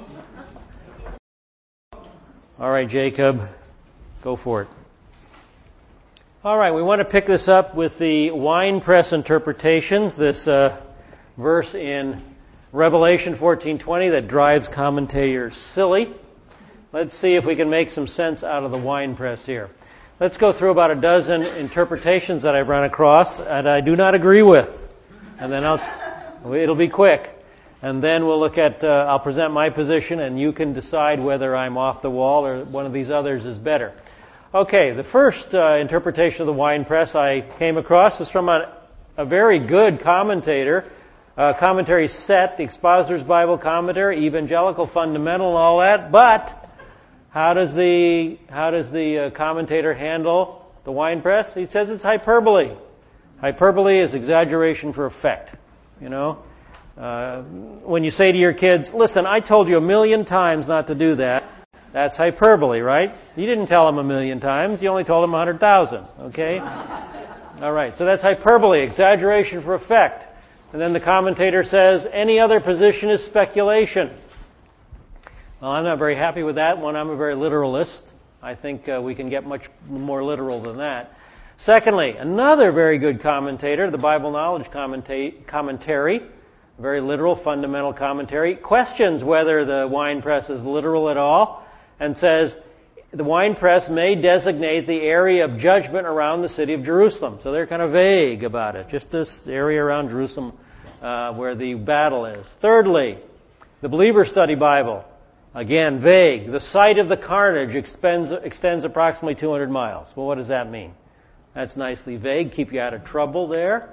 All right, Jacob, go for it. All right, we want to pick this up with the winepress interpretations, this verse in Revelation 14:20 that drives commentators silly. Let's see if we can make some sense out of the winepress here. Let's go through about a dozen interpretations that I've run across that I do not agree with. And then it'll be quick. And then we'll look at, I'll present my position and you can decide whether I'm off the wall or one of these others is better. Okay, the first interpretation of the winepress I came across is from a very good commentator, commentary set, the Expositor's Bible Commentary, Evangelical Fundamental and all that, but how does the commentator handle the winepress? He says it's hyperbole. Hyperbole is exaggeration for effect. You know, when you say to your kids, "Listen, I told you 1,000,000 times not to do that," that's hyperbole, right? You didn't tell them 1,000,000 times. You only told them 100,000. Okay. All right. So that's hyperbole, exaggeration for effect. And then the commentator says, any other position is speculation. Well, I'm not very happy with that one. I'm a very literalist. I think we can get much more literal than that. Secondly, another very good commentator, the Bible Knowledge Commentary, a very literal, fundamental commentary, questions whether the winepress is literal at all and says the winepress may designate the area of judgment around the city of Jerusalem. So they're kind of vague about it, just this area around Jerusalem where the battle is. Thirdly, the Believer Study Bible. Again, vague. The site of the carnage extends approximately 200 miles. Well, what does that mean? That's nicely vague. Keep you out of trouble there.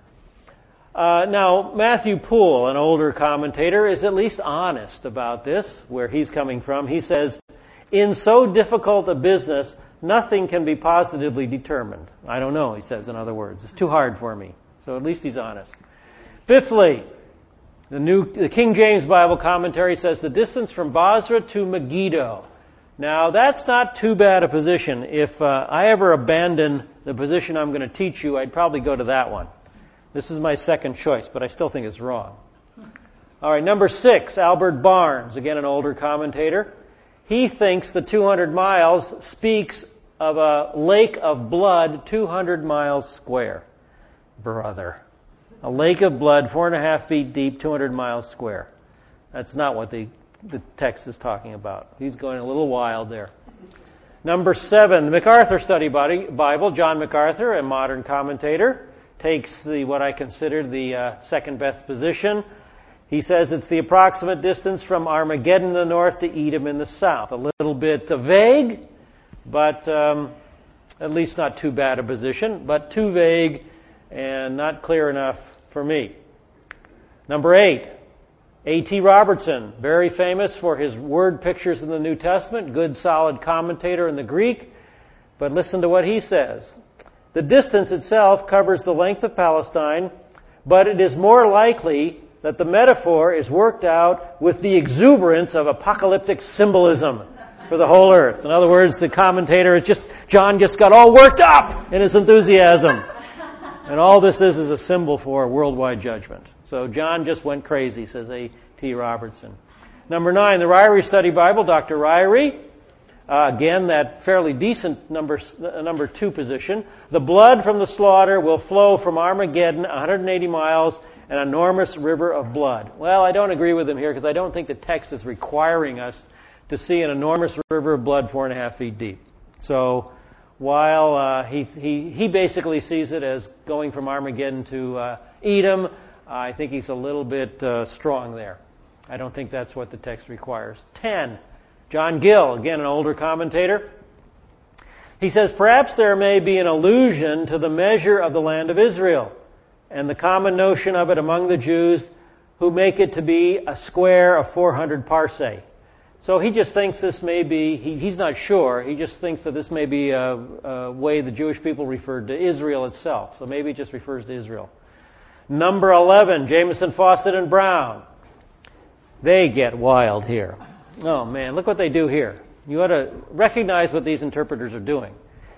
Now, Matthew Poole, an older commentator, is at least honest about this, where he's coming from. He says, in so difficult a business, nothing can be positively determined. I don't know, he says, in other words. It's too hard for me. So at least he's honest. Fifthly, the King James Bible Commentary says the distance from Basra to Megiddo. Now, that's not too bad a position. If I ever abandon the position I'm going to teach you, I'd probably go to that one. This is my second choice, but I still think it's wrong. All right, number 6, Albert Barnes, again an older commentator. He thinks the 200 miles speaks of a lake of blood 200 miles square. Brother. A lake of blood 4.5 feet deep, 200 miles square. That's not what the text is talking about. He's going a little wild there. Number 7, the MacArthur Study Bible. John MacArthur, a modern commentator, takes what I consider the second best position. He says it's the approximate distance from Armageddon in the north to Edom in the south. A little bit vague, but at least not too bad a position, but too vague and not clear enough for me. Number 8, A.T. Robertson, very famous for his word pictures in the New Testament, good solid commentator in the Greek, but listen to what he says. The distance itself covers the length of Palestine, but it is more likely that the metaphor is worked out with the exuberance of apocalyptic symbolism for the whole earth. In other words, the commentator John just got all worked up in his enthusiasm. And all this is a symbol for worldwide judgment. So John just went crazy, says A.T. Robertson. Number 9, the Ryrie Study Bible, Dr. Ryrie. Again, that fairly decent number 2 position. The blood from the slaughter will flow from Armageddon, 180 miles, an enormous river of blood. Well, I don't agree with him here because I don't think the text is requiring us to see an enormous river of blood 4.5 feet deep. So while he basically sees it as going from Armageddon to Edom, I think he's a little bit strong there. I don't think that's what the text requires. 10, John Gill, again an older commentator. He says, perhaps there may be an allusion to the measure of the land of Israel and the common notion of it among the Jews who make it to be a square of 400 parsec. So he just thinks this may be, he's not sure, he just thinks that this may be a way the Jewish people referred to Israel itself. So maybe it just refers to Israel. Number 11, Jameson, Fawcett, and Brown. They get wild here. Oh man, look what they do here. You ought to recognize what these interpreters are doing.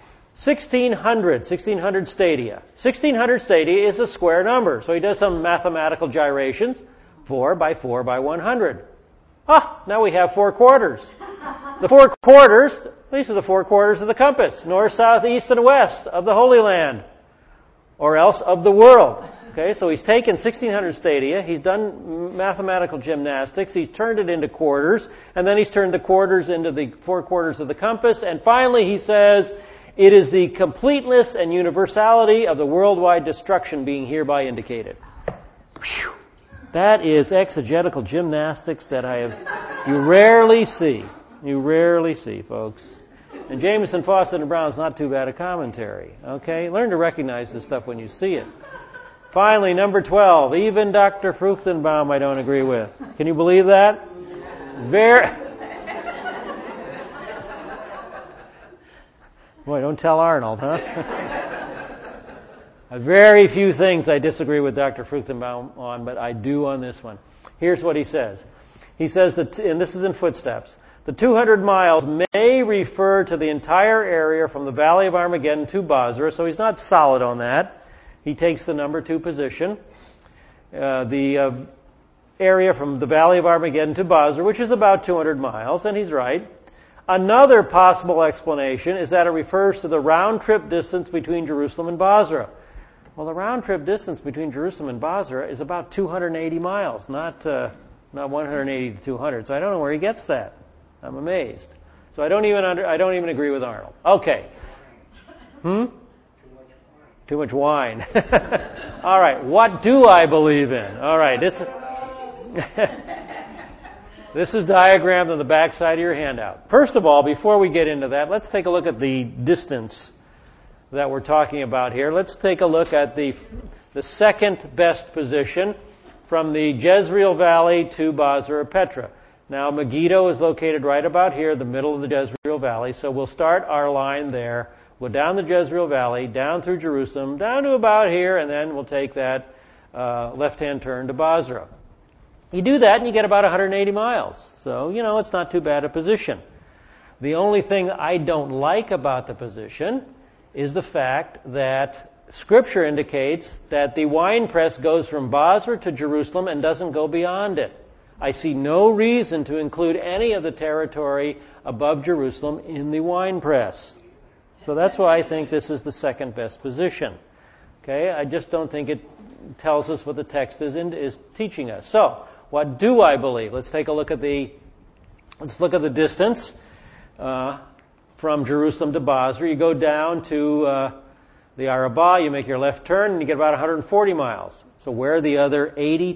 1600 stadia. 1600 stadia is a square number. So he does some mathematical gyrations. 4 by 4 by 100. Now we have 4 quarters. The 4 quarters, these are the 4 quarters of the compass. North, south, east, and west of the Holy Land. Or else of the world. Okay, so he's taken 1600 stadia, he's done mathematical gymnastics, he's turned it into quarters, and then he's turned the quarters into the 4 quarters of the compass, and finally he says, it is the completeness and universality of the worldwide destruction being hereby indicated. Whew. That is exegetical gymnastics that you rarely see. You rarely see, folks. And Jameson, Fawcett, and Brown is not too bad a commentary. Okay? Learn to recognize this stuff when you see it. Finally, number 12. Even Dr. Fruchtenbaum I don't agree with. Can you believe that? Boy, don't tell Arnold, huh? Very few things I disagree with Dr. Fruchtenbaum on, but I do on this one. Here's what he says. He says that, and this is in footsteps, the 200 miles may refer to the entire area from the Valley of Armageddon to Basra, so he's not solid on that. He takes the number 2 position. The area from the Valley of Armageddon to Basra, which is about 200 miles, and he's right. Another possible explanation is that it refers to the round-trip distance between Jerusalem and Basra. Well, the round-trip distance between Jerusalem and Basra is about 280 miles, not 180 to 200. So I don't know where he gets that. I'm amazed. So I don't even agree with Arnold. Okay. Too much wine. All right. What do I believe in? All right. This is diagrammed on the back side of your handout. First of all, before we get into that, let's take a look at the distance that we're talking about here. Let's take a look at the second best position from the Jezreel Valley to Basra or Petra. Now, Megiddo is located right about here, the middle of the Jezreel Valley, so we'll start our line there. We'll down the Jezreel Valley, down through Jerusalem, down to about here, and then we'll take that left-hand turn to Basra. You do that and you get about 180 miles. So, it's not too bad a position. The only thing I don't like about the position is the fact that Scripture indicates that the winepress goes from Basra to Jerusalem and doesn't go beyond it. I see no reason to include any of the territory above Jerusalem in the winepress. So that's why I think this is the second best position. Okay, I just don't think it tells us what the text is teaching us. So, what do I believe? Let's take a look at the distance. from Jerusalem to Basra. You go down to the Arabah, you make your left turn, and you get about 140 miles. So where are the other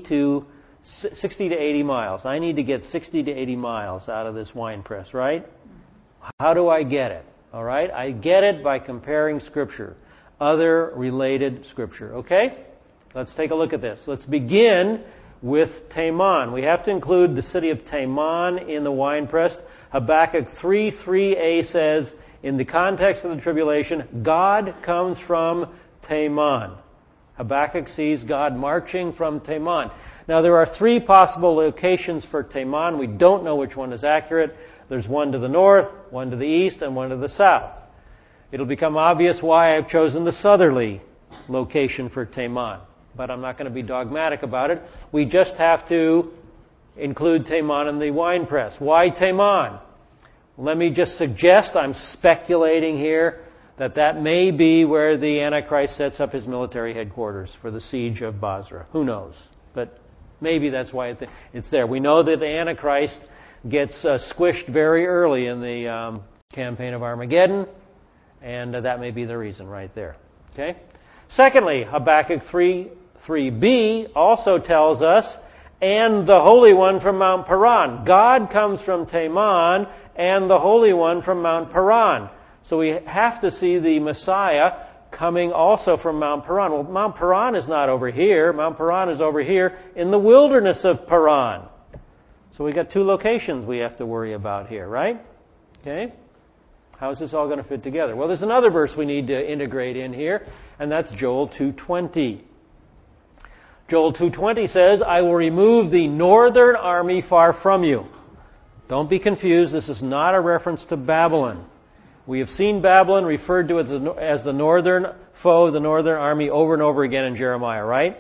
60 to 80 miles? I need to get 60 to 80 miles out of this wine press, right? How do I get it? All right? I get it by comparing Scripture, other related Scripture. Okay? Let's take a look at this. Let's begin with Taman. We have to include the city of Taman in the wine press. Habakkuk 3:3a says, in the context of the tribulation, God comes from Taman. Habakkuk sees God marching from Taman. Now there are three possible locations for Taman. We don't know which one is accurate. There's one to the north, one to the east, and one to the south. It'll become obvious why I've chosen the southerly location for Taman. But I'm not going to be dogmatic about it. We just have to include Taman in the wine press. Why Taman? Let me just suggest, I'm speculating here, that may be where the Antichrist sets up his military headquarters for the siege of Basra. Who knows? But maybe that's why it's there. We know that the Antichrist gets squished very early in the campaign of Armageddon, and that may be the reason right there. Okay? Secondly, Habakkuk 3:3b also tells us, and the Holy One from Mount Paran. God comes from Taman, and the Holy One from Mount Paran. So we have to see the Messiah coming also from Mount Paran. Well, Mount Paran is not over here. Mount Paran is over here in the wilderness of Paran. So we got two locations we have to worry about here, right? Okay? How is this all going to fit together? Well, there's another verse we need to integrate in here, and that's Joel 2:20. Joel 2:20 says, I will remove the northern army far from you. Don't be confused. This is not a reference to Babylon. We have seen Babylon referred to as the northern foe, the northern army, over and over again in Jeremiah, right?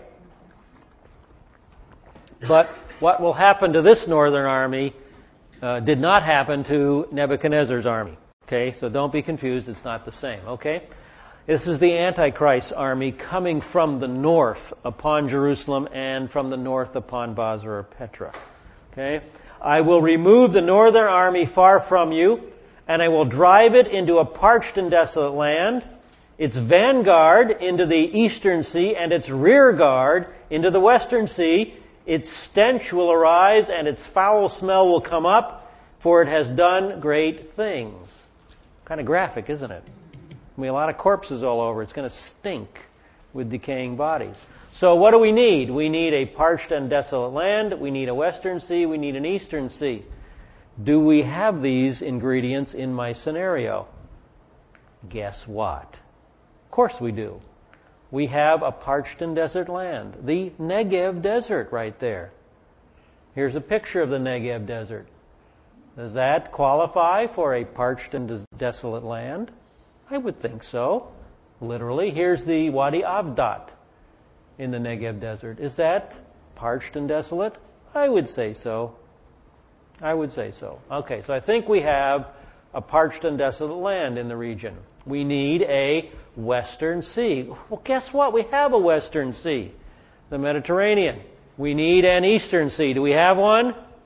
But what will happen to this northern army did not happen to Nebuchadnezzar's army. Okay, so don't be confused. It's not the same. Okay? This is the Antichrist army coming from the north upon Jerusalem and from the north upon Basra or Petra. Okay? I will remove the northern army far from you, and I will drive it into a parched and desolate land, its vanguard into the eastern sea, and its rear guard into the western sea. Its stench will arise, and its foul smell will come up, for it has done great things. Kind of graphic, isn't it? I mean, a lot of corpses all over. It's going to stink with decaying bodies. So what do we need? We need a parched and desolate land. We need a western sea. We need an eastern sea. Do we have these ingredients in my scenario? Guess what? Of course we do. We have a parched and desert land. The Negev desert right there. Here's a picture of the Negev desert. Does that qualify for a parched and desolate land? I would think so. Literally. Here's the Wadi Avdat in the Negev desert. Is that parched and desolate? I would say so. I would say so. Okay, so I think we have a parched and desolate land in the region. We need a western sea. Well, guess what? We have a western sea, the Mediterranean. We need an eastern sea. Do we have one?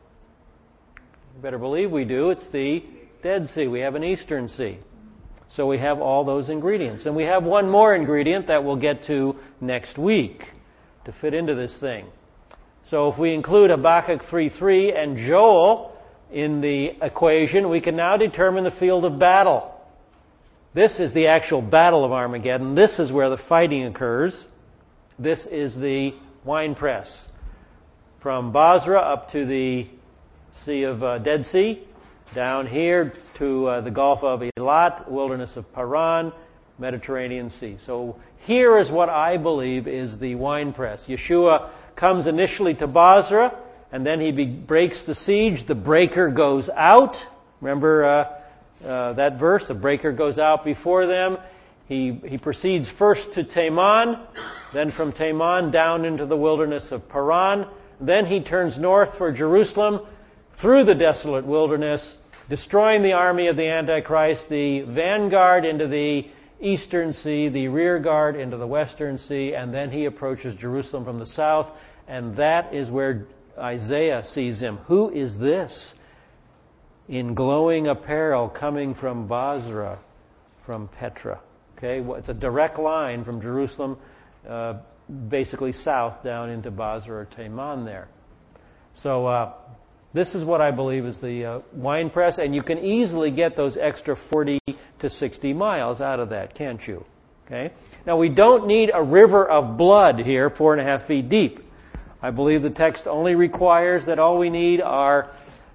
You better believe we do. It's the Dead Sea. We have an eastern sea. So we have all those ingredients. And we have one more ingredient that we'll get to next week to fit into this thing. So if we include Habakkuk 3:3 and Joel in the equation, we can now determine the field of battle. This is the actual battle of Armageddon. This is where the fighting occurs. This is the wine press. From Basra up to the Sea of Dead Sea, down here to the Gulf of Eilat, wilderness of Paran, Mediterranean Sea. So here is what I believe is the wine press. Yeshua comes initially to Basra, and then he breaks the siege. The breaker goes out. Remember that verse? The breaker goes out before them. He proceeds first to Taman, then from Taman down into the wilderness of Paran. Then he turns north for Jerusalem through the desolate wilderness, destroying the army of the Antichrist, the vanguard into the eastern sea, the rear guard into the western sea, and then he approaches Jerusalem from the south, and that is where Isaiah sees him. Who is this? in glowing apparel coming from Basra, from Petra. Okay, it's a direct line from Jerusalem, basically south down into Basra or Taman there. So this is what I believe is the wine press, and you can easily get those extra 40 to 60 miles out of that, can't you? Okay. Now we don't need a river of blood here, 4.5 feet deep. I believe the text only requires that all we need are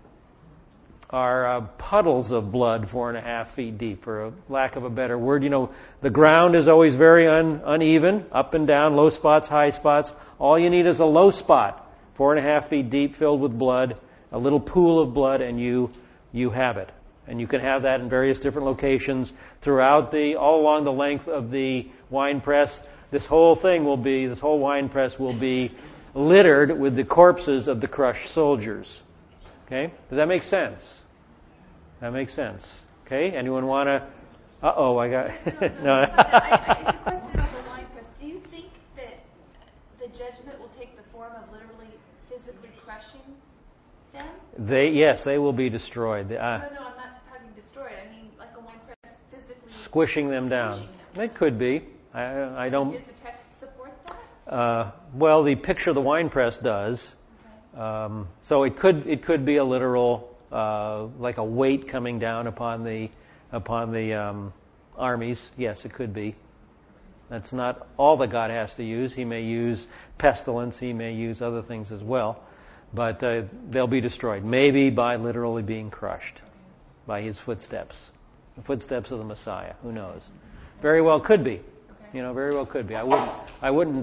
puddles of blood 4.5 feet deep, for a lack of a better word. You know, the ground is always very uneven, up and down, low spots, high spots. All you need is a low spot, 4.5 feet deep, filled with blood, a little pool of blood, and you have it. And you can have that in various different locations throughout all along the length of the wine press. This whole wine press will be littered with the corpses of the crushed soldiers. Okay? Does that make sense? That makes sense. Okay? Anyone want to? I got. No. It's a question about the wine press. Do you think that the judgment will take the form of literally physically crushing them? They will be destroyed. No, I'm not talking destroyed. I mean, like a wine press physically Squishing them down. It could be. I don't. Does the text support that? Well, the picture of the wine press does. Okay. So it could be a literal, like a weight coming down upon the armies. Yes, it could be. That's not all that God has to use. He may use pestilence. He may use other things as well. But they'll be destroyed. Maybe by literally being crushed by His footsteps. The footsteps of the Messiah. Who knows? Very well could be. Very well could be. I wouldn't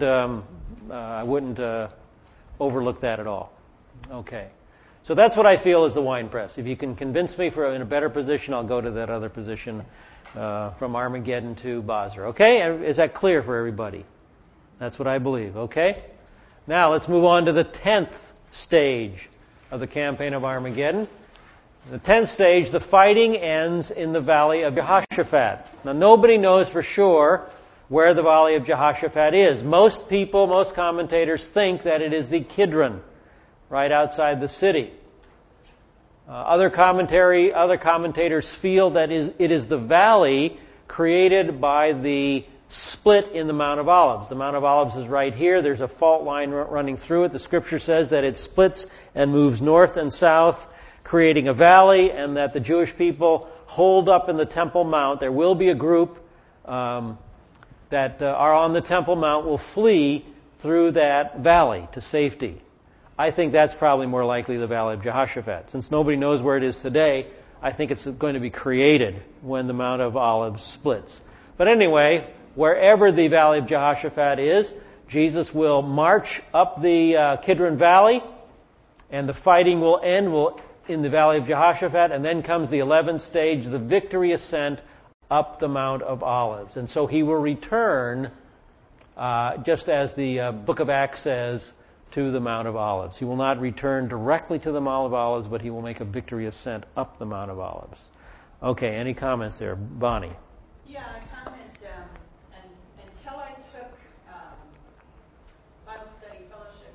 overlook that at all. Okay. So that's what I feel is the wine press. If you can convince me in a better position, I'll go to that other position from Armageddon to Basra. Okay? Is that clear for everybody? That's what I believe. Okay? Now let's move on to the 10th stage of the campaign of Armageddon. The 10th stage, the fighting ends in the Valley of Jehoshaphat. Now nobody knows for sure where the Valley of Jehoshaphat is. Most commentators think that it is the Kidron, right outside the city. Other commentators feel that it is the valley created by the split in the Mount of Olives. The Mount of Olives is right here. There's a fault line running through it. The Scripture says that it splits and moves north and south, creating a valley, and that the Jewish people hold up in the Temple Mount. There will be a group that are on the Temple Mount will flee through that valley to safety. I think that's probably more likely the Valley of Jehoshaphat. Since nobody knows where it is today, I think it's going to be created when the Mount of Olives splits. But anyway, wherever the Valley of Jehoshaphat is, Jesus will march up the Kidron Valley, and the fighting will end in the Valley of Jehoshaphat, and then comes the 11th stage, the victory ascent up the Mount of Olives. And so He will return, just as the book of Acts says, to the Mount of Olives. He will not return directly to the Mount of Olives, but He will make a victory ascent up the Mount of Olives. Okay, any comments there? Bonnie? Yeah, I comment, until I took Bible study fellowship,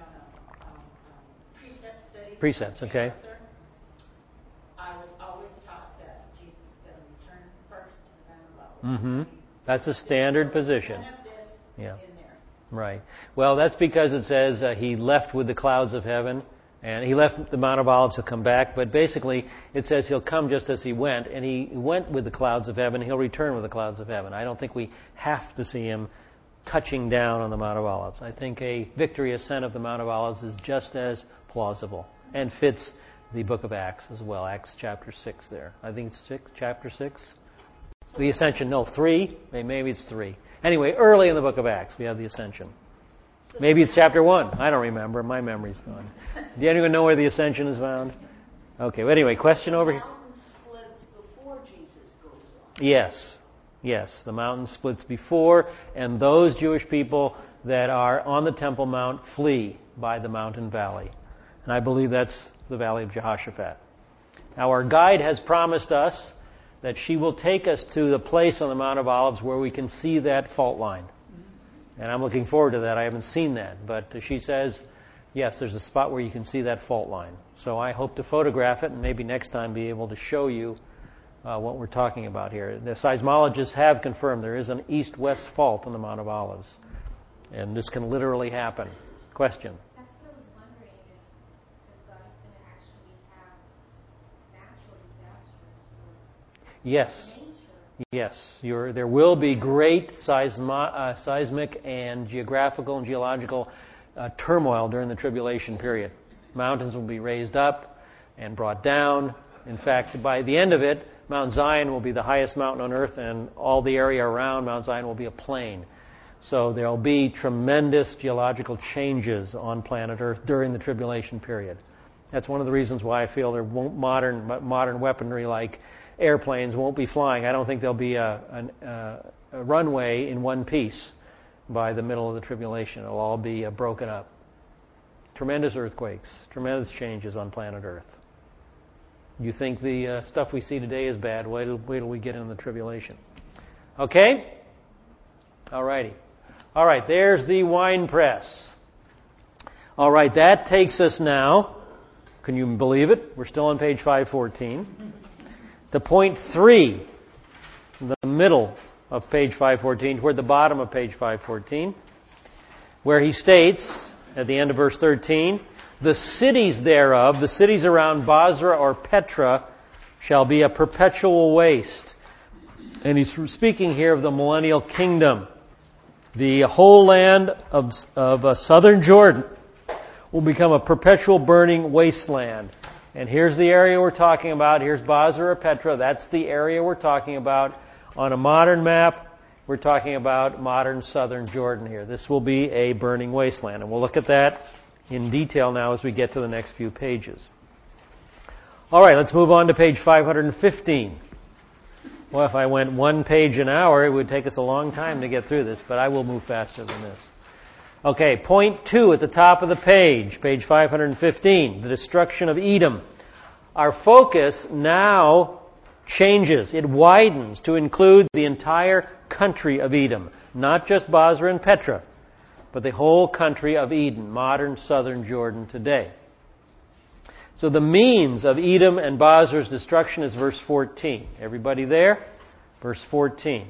precept study. Precepts, okay. I was always taught that Jesus is going to return first to the Mount of Olives. Mm-hmm. That's a standard position. None of this Yeah. in there. Right. Well, that's because it says He left with the clouds of heaven, and He left the Mount of Olives to come back, but basically it says He'll come just as He went, and He went with the clouds of heaven, He'll return with the clouds of heaven. I don't think we have to see Him touching down on the Mount of Olives. I think a victory ascent of the Mount of Olives is just as plausible and fits the book of Acts as well. Acts chapter 6 there. I think it's chapter 6. The ascension, 3. Maybe it's 3. Anyway, early in the book of Acts, we have the ascension. Maybe it's chapter 1. I don't remember. My memory's gone. Do anyone know where the ascension is found? Okay, well, anyway, question over here. The mountain splits before Jesus goes on. Yes. The mountain splits before, and those Jewish people that are on the Temple Mount flee by the mountain valley. And I believe that's the Valley of Jehoshaphat. Now, our guide has promised us that she will take us to the place on the Mount of Olives where we can see that fault line. And I'm looking forward to that. I haven't seen that. But she says Yes, there's a spot where you can see that fault line. So I hope to photograph it and maybe next time be able to show you what we're talking about here. The seismologists have confirmed there is an east-west fault on the Mount of Olives. And this can literally happen. Question? That's what I was wondering, if God is going to actually have natural disasters or Yes. nature. Yes. There will be great seismic and geographical and geological turmoil during the tribulation period. Mountains will be raised up and brought down. In fact, by the end of it, Mount Zion will be the highest mountain on earth, and all the area around Mount Zion will be a plain. So there will be tremendous geological changes on planet Earth during the tribulation period. That's one of the reasons why I feel there won't modern weaponry like airplanes won't be flying. I don't think there'll be a runway in one piece by the middle of the tribulation. It'll all be broken up. Tremendous earthquakes, tremendous changes on planet Earth. You think the stuff we see today is bad? Wait till we get into the tribulation. Okay? Alrighty. All right, there's the wine press. All right, that takes us now, can you believe it? We're still on page 514. To point 3, the middle of page 514, toward the bottom of page 514, where he states, at the end of verse 13, the cities thereof, the cities around Basra or Petra, shall be a perpetual waste. And he's speaking here of the millennial kingdom. The whole land of southern Jordan will become a perpetual burning wasteland. And here's the area we're talking about. Here's Basra or Petra. That's the area we're talking about. On a modern map, we're talking about modern southern Jordan here. This will be a burning wasteland. And we'll look at that in detail now as we get to the next few pages. All right, let's move on to page 515. Well, if I went one page an hour, it would take us a long time to get through this, but I will move faster than this. Okay, point 2 at the top of the page 515, the destruction of Edom. Our focus now changes. It widens to include the entire country of Edom, not just Basra and Petra, but the whole country of Edom, modern southern Jordan today. So the means of Edom and Basra's destruction is verse 14. Everybody there? Verse 14.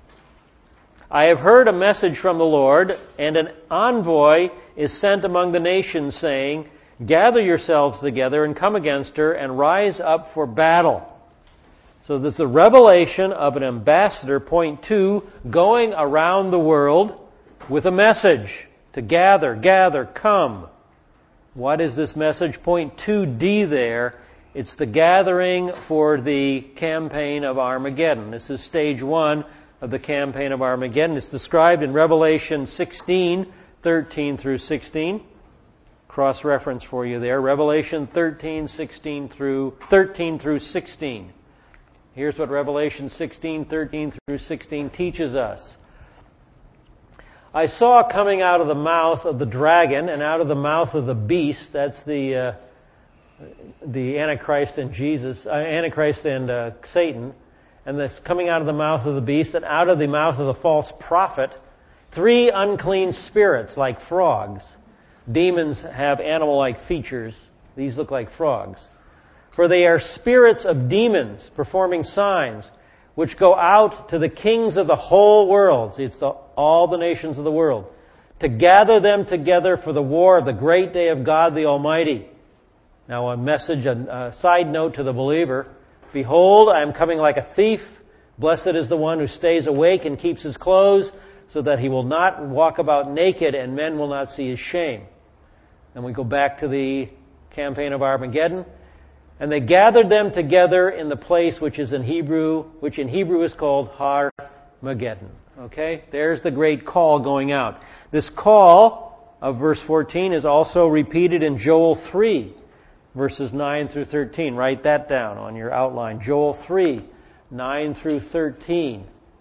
I have heard a message from the Lord, and an envoy is sent among the nations, saying, gather yourselves together and come against her and rise up for battle. So there's a revelation of an ambassador, point 2, going around the world with a message to gather, come. What is this message? Point 2D there. It's the gathering for the campaign of Armageddon. This is stage 1 of the campaign of Armageddon. It's described in Revelation 16, 13 through 16. Cross-reference for you there. Revelation 13 through 16. Here's what Revelation 16, 13 through 16 teaches us. I saw coming out of the mouth of the dragon and out of the mouth of the beast, that's the Antichrist and Antichrist and Satan, and this coming out of the mouth of the beast and out of the mouth of the false prophet, 3 unclean spirits like frogs. Demons have animal-like features. These look like frogs. For they are spirits of demons performing signs, which go out to the kings of the whole world. See, it's all the nations of the world, to gather them together for the war of the great day of God the Almighty. Now a side note to the believer. Behold, I am coming like a thief. Blessed is the one who stays awake and keeps his clothes, so that he will not walk about naked and men will not see his shame. Then we go back to the campaign of Armageddon. And they gathered them together in the place which in Hebrew is called Har Mageddon. Okay? There's the great call going out. This call of verse 14 is also repeated in Joel 3, verses 9 through 13. Write that down on your outline. Joel 3, 9 through 13.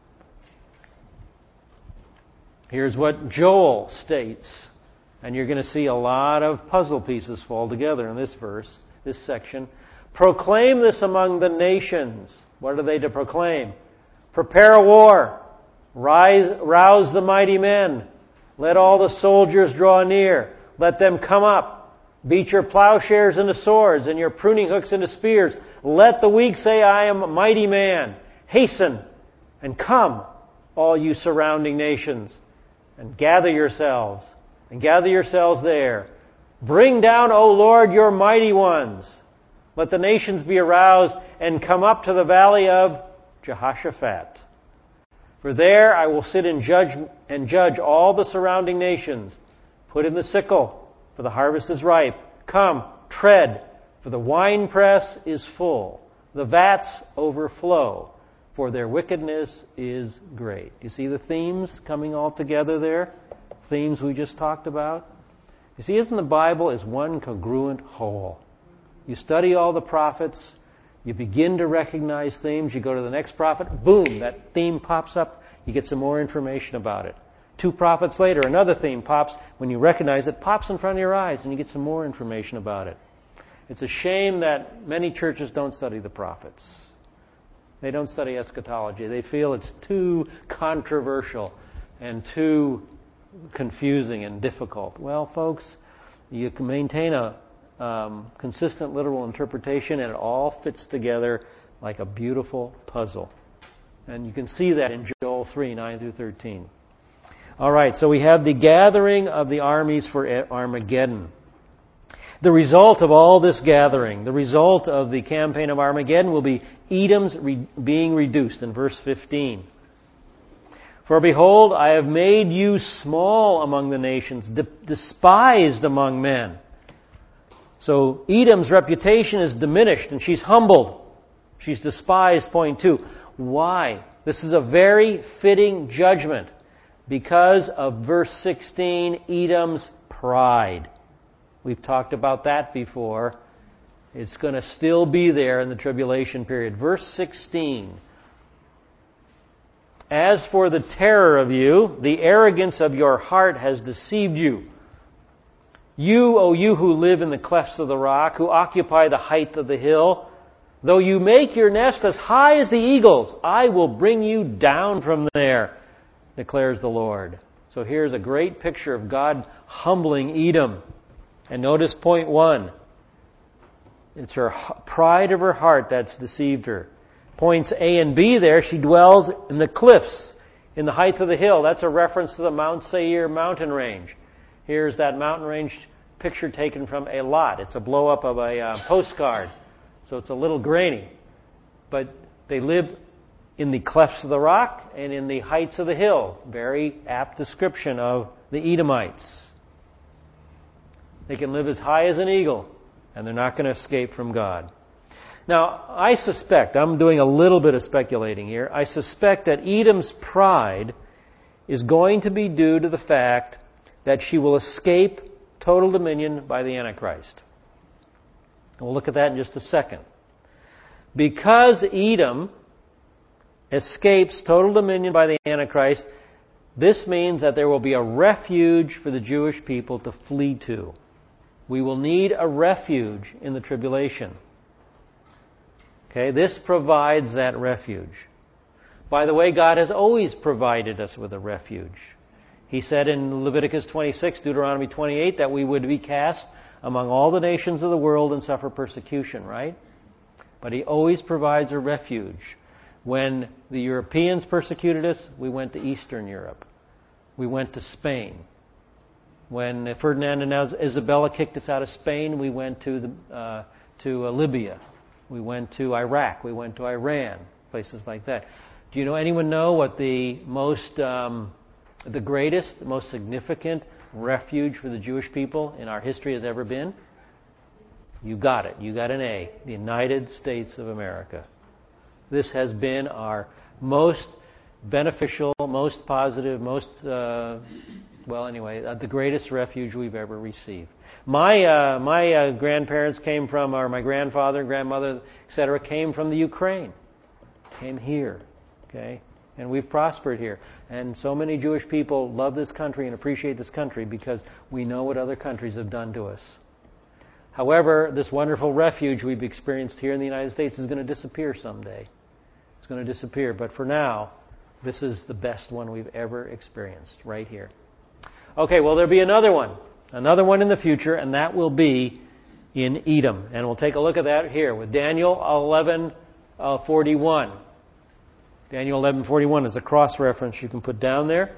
Here's what Joel states. And you're going to see a lot of puzzle pieces fall together in this verse, this section. Proclaim this among the nations. What are they to proclaim? Prepare a war. Rouse the mighty men. Let all the soldiers draw near. Let them come up. Beat your plowshares into swords and your pruning hooks into spears. Let the weak say, I am a mighty man. Hasten and come, all you surrounding nations, and gather yourselves there. Bring down, O Lord, your mighty ones. Let the nations be aroused and come up to the valley of Jehoshaphat. For there I will sit and judge all the surrounding nations. Put in the sickle, for the harvest is ripe. Come, tread, for the winepress is full. The vats overflow, for their wickedness is great. You see the themes coming all together there? Themes we just talked about? You see, isn't the Bible is one congruent whole? You study all the prophets, you begin to recognize themes, you go to the next prophet, boom, that theme pops up, you get some more information about it. 2 prophets later, another theme pops, when you recognize it, pops in front of your eyes, and you get some more information about it. It's a shame that many churches don't study the prophets. They don't study eschatology. They feel it's too controversial and too confusing and difficult. Well, folks, you can maintain a consistent literal interpretation and it all fits together like a beautiful puzzle. And you can see that in Joel 3, 9 through 13. All right, so we have the gathering of the armies for Armageddon. The result of all this gathering, the result of the campaign of Armageddon will be Edom's being reduced in verse 15. For behold, I have made you small among the nations, despised among men. So Edom's reputation is diminished and she's humbled. She's despised, point 2. Why? This is a very fitting judgment because of verse 16, Edom's pride. We've talked about that before. It's going to still be there in the tribulation period. Verse 16. As for the terror of you, the arrogance of your heart has deceived you. You, O you who live in the clefts of the rock, who occupy the height of the hill, though you make your nest as high as the eagles, I will bring you down from there, declares the Lord. So here's a great picture of God humbling Edom. And notice point 1. It's her pride of her heart that's deceived her. Points A and B there, she dwells in the cliffs, in the height of the hill. That's a reference to the Mount Seir mountain range. Here's that mountain range picture taken from a lot. It's a blow-up of a postcard. So it's a little grainy. But they live in the clefts of the rock and in the heights of the hill. Very apt description of the Edomites. They can live as high as an eagle, and they're not going to escape from God. Now, I suspect, I'm doing a little bit of speculating here, I suspect that Edom's pride is going to be due to the fact that she will escape total dominion by the Antichrist. We'll look at that in just a second. Because Edom escapes total dominion by the Antichrist, this means that there will be a refuge for the Jewish people to flee to. We will need a refuge in the tribulation. Okay, this provides that refuge. By the way, God has always provided us with a refuge. He said in Leviticus 26, Deuteronomy 28, that we would be cast among all the nations of the world and suffer persecution, right? But He always provides a refuge. When the Europeans persecuted us, we went to Eastern Europe. We went to Spain. When Ferdinand and Isabella kicked us out of Spain, we went to Libya. We went to Iraq. We went to Iran. Places like that. Do you know anyone know what the greatest, most significant refuge for the Jewish people in our history has ever been? You got it. You got an A. The United States of America. This has been our most beneficial, most positive, the greatest refuge we've ever received. My grandparents came from, or my grandfather and grandmother, etc., came from the Ukraine. Came here. Okay? And we've prospered here. And so many Jewish people love this country and appreciate this country because we know what other countries have done to us. However, this wonderful refuge we've experienced here in the United States is going to disappear someday. It's going to disappear. But for now, this is the best one we've ever experienced right here. Okay, well, there'll be another one. Another one in the future, and that will be in Edom. And we'll take a look at that here with Daniel 11:41. Daniel 11:41 is a cross-reference you can put down there.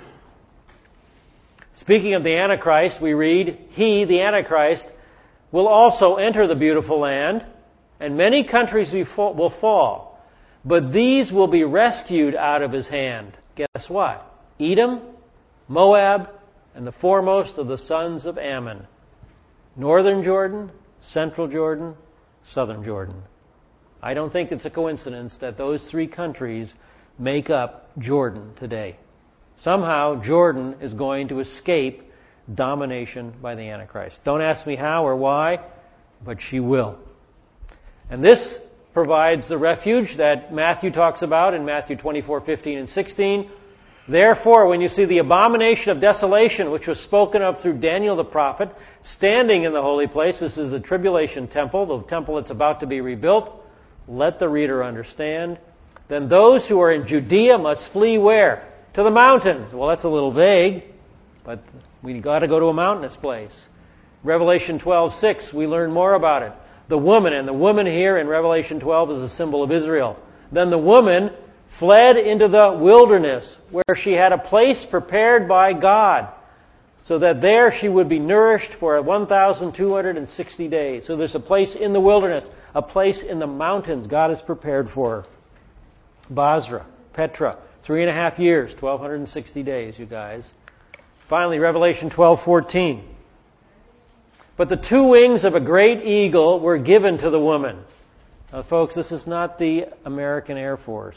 Speaking of the Antichrist, we read, he, the Antichrist, will also enter the beautiful land, and many countries will fall. But these will be rescued out of his hand. Guess what? Edom, Moab, and the foremost of the sons of Ammon. Northern Jordan, Central Jordan, Southern Jordan. I don't think it's a coincidence that those three countries make up Jordan today. Somehow Jordan is going to escape domination by the Antichrist. Don't ask me how or why, but she will. And this provides the refuge that Matthew talks about in Matthew 24:15 and 16. Therefore, when you see the abomination of desolation, which was spoken of through Daniel the prophet, standing in the holy place, this is the tribulation temple, the temple that's about to be rebuilt, let the reader understand. Then those who are in Judea must flee where? To the mountains. Well, that's a little vague, but we got to go to a mountainous place. Revelation 12:6, we learn more about it. The woman here in Revelation 12 is a symbol of Israel. Then the woman fled into the wilderness, where she had a place prepared by God, so that there she would be nourished for 1,260 days. So there's a place in the wilderness, a place in the mountains God has prepared for her. Basra, Petra, 3.5 years, 1,260 days, you guys. Finally, Revelation 12:14. But the two wings of a great eagle were given to the woman. Now, folks, this is not the American Air Force.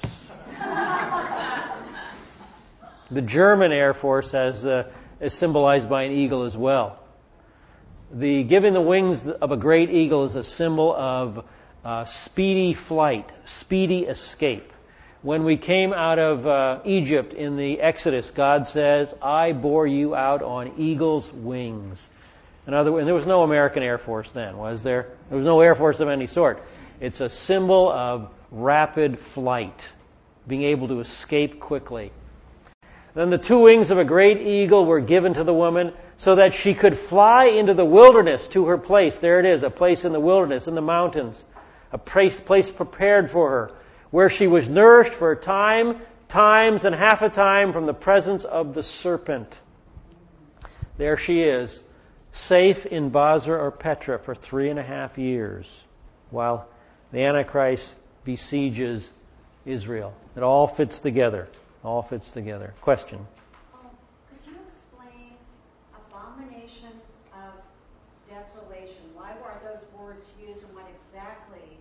The German Air Force is symbolized by an eagle as well. The giving the wings of a great eagle is a symbol of speedy flight, speedy escape. When we came out of Egypt in the Exodus, God says, I bore you out on eagle's wings. And there was no American Air Force then, was there? There was no Air Force of any sort. It's a symbol of rapid flight, being able to escape quickly. Then the two wings of a great eagle were given to the woman so that she could fly into the wilderness to her place. There it is, a place in the wilderness, in the mountains, a place prepared for her, where she was nourished for a time, times, and half a time from the presence of the serpent. There she is, safe in Basra or Petra for 3.5 years, while the Antichrist besieges Israel. It all fits together. All fits together. Question? Could you explain abomination of desolation? Why were those words used, and what exactly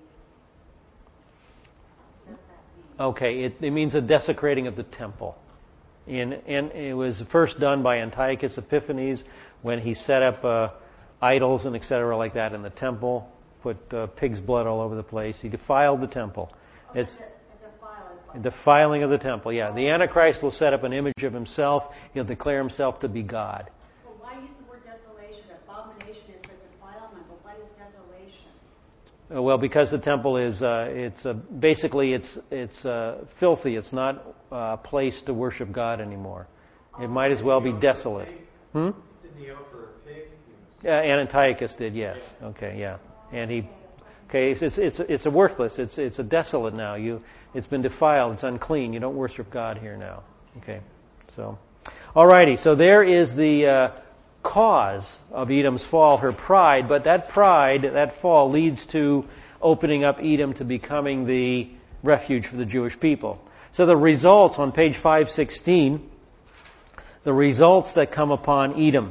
does that mean? Okay, it means a desecrating of the temple. And it was first done by Antiochus Epiphanes when he set up idols and etc. like that in the temple, put pig's blood all over the place. He defiled the temple. It's defiling of the temple, yeah. The Antichrist will set up an image of himself. He'll declare himself to be God. Well, why use the word desolation? Abomination is the defilement, but what is desolation? Well, because the temple is, basically filthy. It's not a place to worship God anymore. It might as well be desolate. Didn't he offer a pig? Antiochus did, yes. Okay, yeah. And he, it's a worthless. It's a desolate now. It's been defiled. It's unclean. You don't worship God here now. Okay, so, alrighty. So there is the cause of Edom's fall, her pride. But that pride, that fall, leads to opening up Edom to becoming the refuge for the Jewish people. So the results on page 516, the results that come upon Edom.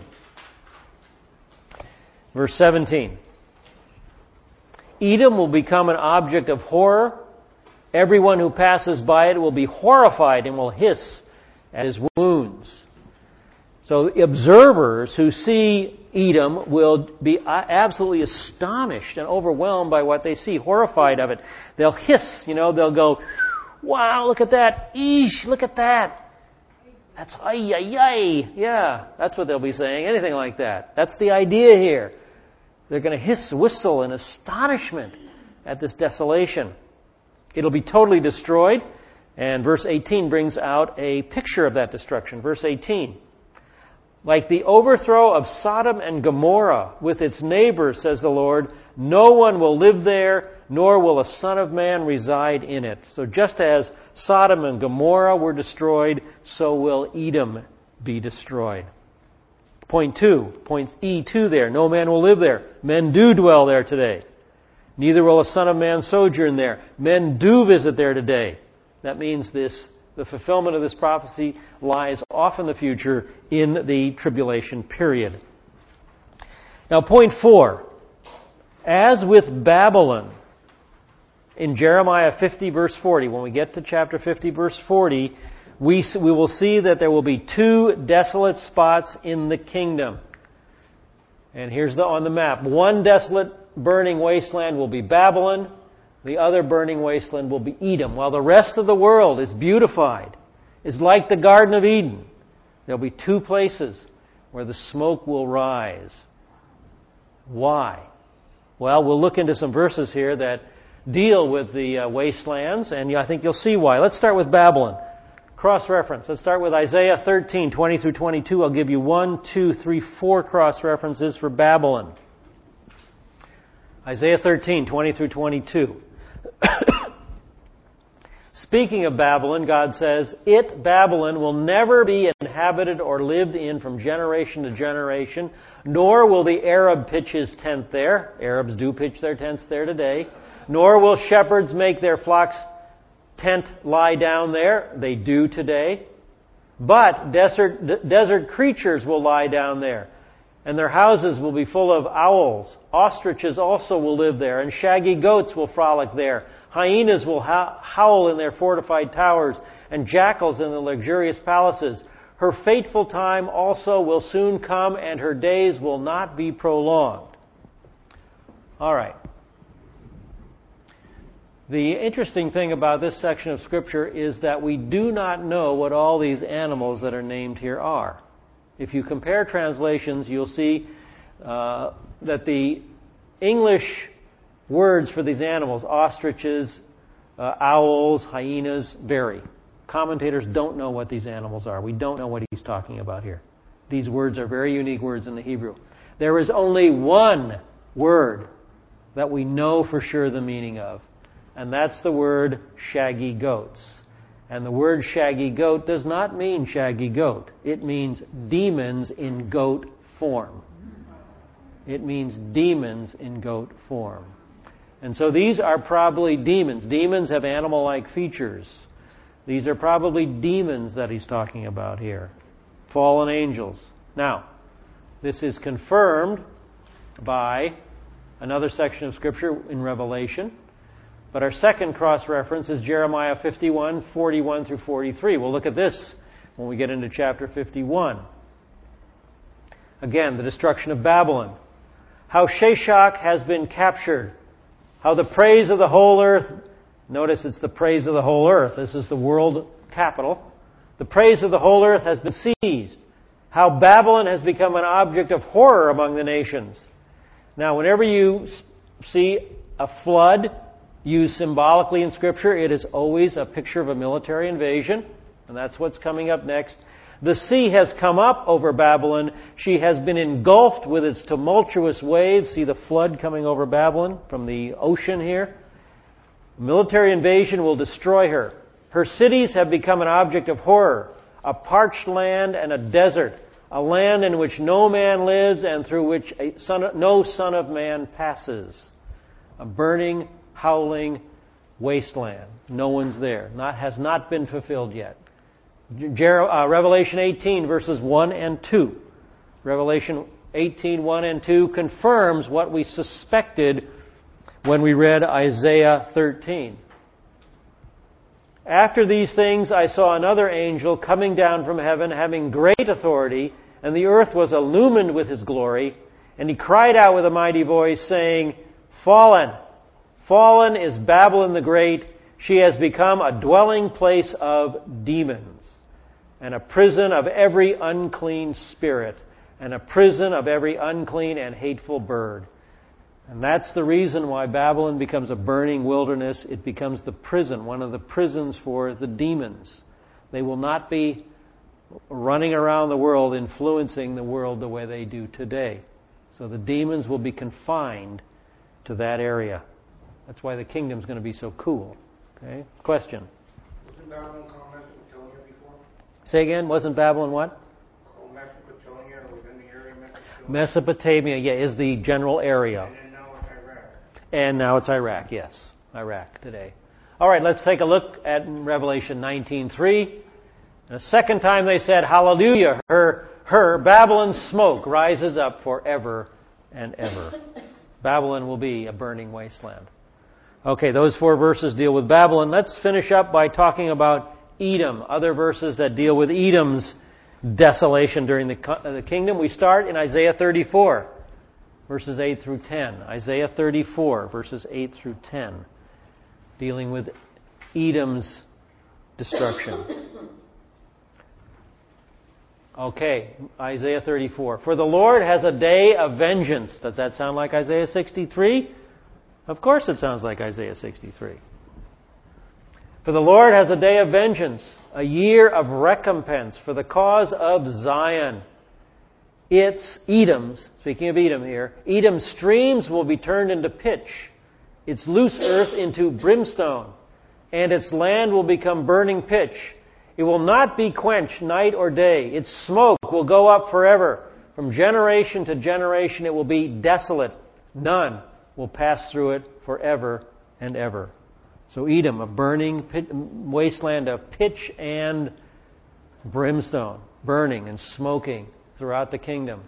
Verse 17. Edom will become an object of horror. Everyone who passes by it will be horrified and will hiss at his wounds. So observers who see Edom will be absolutely astonished and overwhelmed by what they see, horrified of it. They'll hiss, they'll go, wow, look at that. Eesh, look at that. That's ay, ay, ay. Yeah, that's what they'll be saying, anything like that. That's the idea here. They're going to hiss, whistle in astonishment at this desolation. It'll be totally destroyed. And verse 18 brings out a picture of that destruction. Verse 18. Like the overthrow of Sodom and Gomorrah with its neighbors, says the Lord, no one will live there, nor will a son of man reside in it. So just as Sodom and Gomorrah were destroyed, so will Edom be destroyed. Point E2 there. No man will live there. Men do dwell there today. Neither will a son of man sojourn there. Men do visit there today. That means the fulfillment of this prophecy lies off in the future in the tribulation period. Now, point 4. As with Babylon, in Jeremiah 50 verse 40, when we get to chapter 50 verse 40, we will see that there will be 2 desolate spots in the kingdom. And here's on the map. One desolate burning wasteland will be Babylon. The other burning wasteland will be Edom. While the rest of the world is beautified, is like the Garden of Eden, there'll be 2 places where the smoke will rise. Why? Well, we'll look into some verses here that deal with the wastelands, and I think you'll see why. Let's start with Babylon. Cross-reference. Let's start with Isaiah 13, 20 through 22. I'll give you 1, 2, 3, 4 cross-references for Babylon. Isaiah 13, 20 through 22. Speaking of Babylon, God says, Babylon, will never be inhabited or lived in from generation to generation, nor will the Arab pitch his tent there. Arabs do pitch their tents there today. Nor will shepherds make their flocks' tent lie down there. They do today. But desert creatures will lie down there, and their houses will be full of owls. Ostriches also will live there, and shaggy goats will frolic there. Hyenas will howl in their fortified towers, and jackals in the luxurious palaces. Her fateful time also will soon come, and her days will not be prolonged. All right. The interesting thing about this section of Scripture is that we do not know what all these animals that are named here are. If you compare translations, you'll see that the English words for these animals, ostriches, owls, hyenas, vary. Commentators don't know what these animals are. We don't know what he's talking about here. These words are very unique words in the Hebrew. There is only one word that we know for sure the meaning of, and that's the word shaggy goats. And the word shaggy goat does not mean shaggy goat. It means demons in goat form. It means demons in goat form. And so these are probably demons. Demons have animal-like features. These are probably demons that he's talking about here. Fallen angels. Now, this is confirmed by another section of Scripture in Revelation. But our second cross-reference is Jeremiah 51, 41 through 43. We'll look at this when we get into chapter 51. Again, the destruction of Babylon. How Sheshach has been captured. How the praise of the whole earth, notice it's the praise of the whole earth. This is the world capital. The praise of the whole earth has been seized. How Babylon has become an object of horror among the nations. Now, whenever you see a flood used symbolically in Scripture, it is always a picture of a military invasion, and that's what's coming up next. The sea has come up over Babylon. She has been engulfed with its tumultuous waves. See the flood coming over Babylon from the ocean here? Military invasion will destroy her. Her cities have become an object of horror, a parched land and a desert, a land in which no man lives and through which no son of man passes. A burning, howling wasteland. No one's there. Has not been fulfilled yet. Revelation 18 verses 1 and 2. Revelation 18, 1 and 2 confirms what we suspected when we read Isaiah 13. After these things I saw another angel coming down from heaven, having great authority, and the earth was illumined with his glory. And he cried out with a mighty voice, saying, Fallen! Fallen is Babylon the Great. She has become a dwelling place of demons, and a prison of every unclean spirit, and a prison of every unclean and hateful bird. And that's the reason why Babylon becomes a burning wilderness. It becomes the prison, one of the prisons for the demons. They will not be running around the world, influencing the world the way they do today. So the demons will be confined to that area. That's why the kingdom's going to be so cool. Okay? Question? Wasn't Babylon called Mesopotamia before? Say again, wasn't Babylon what? Called Mesopotamia, or within the area of Mesopotamia? Mesopotamia, yeah, is the general area. And then now it's Iraq. And now it's Iraq, yes. Iraq today. All right, let's take a look at Revelation 19:3. The second time they said, Hallelujah, her Babylon's smoke rises up forever and ever. Babylon will be a burning wasteland. Okay, those 4 verses deal with Babylon. Let's finish up by talking about Edom, other verses that deal with Edom's desolation during the kingdom. We start in Isaiah 34, verses 8 through 10. Isaiah 34, verses 8 through 10, dealing with Edom's destruction. Okay, Isaiah 34. For the Lord has a day of vengeance. Does that sound like Isaiah 63? Of course it sounds like Isaiah 63. For the Lord has a day of vengeance, a year of recompense for the cause of Zion. It's Edom's, speaking of Edom here, Edom's streams will be turned into pitch, its loose earth into brimstone, and its land will become burning pitch. It will not be quenched night or day. Its smoke will go up forever. From generation to generation it will be desolate. None will pass through it forever and ever. So Edom, a burning wasteland of pitch and brimstone, burning and smoking throughout the kingdom.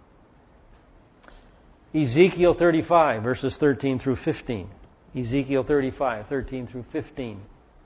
Ezekiel 35, verses 13 through 15. Ezekiel 35, 13 through 15.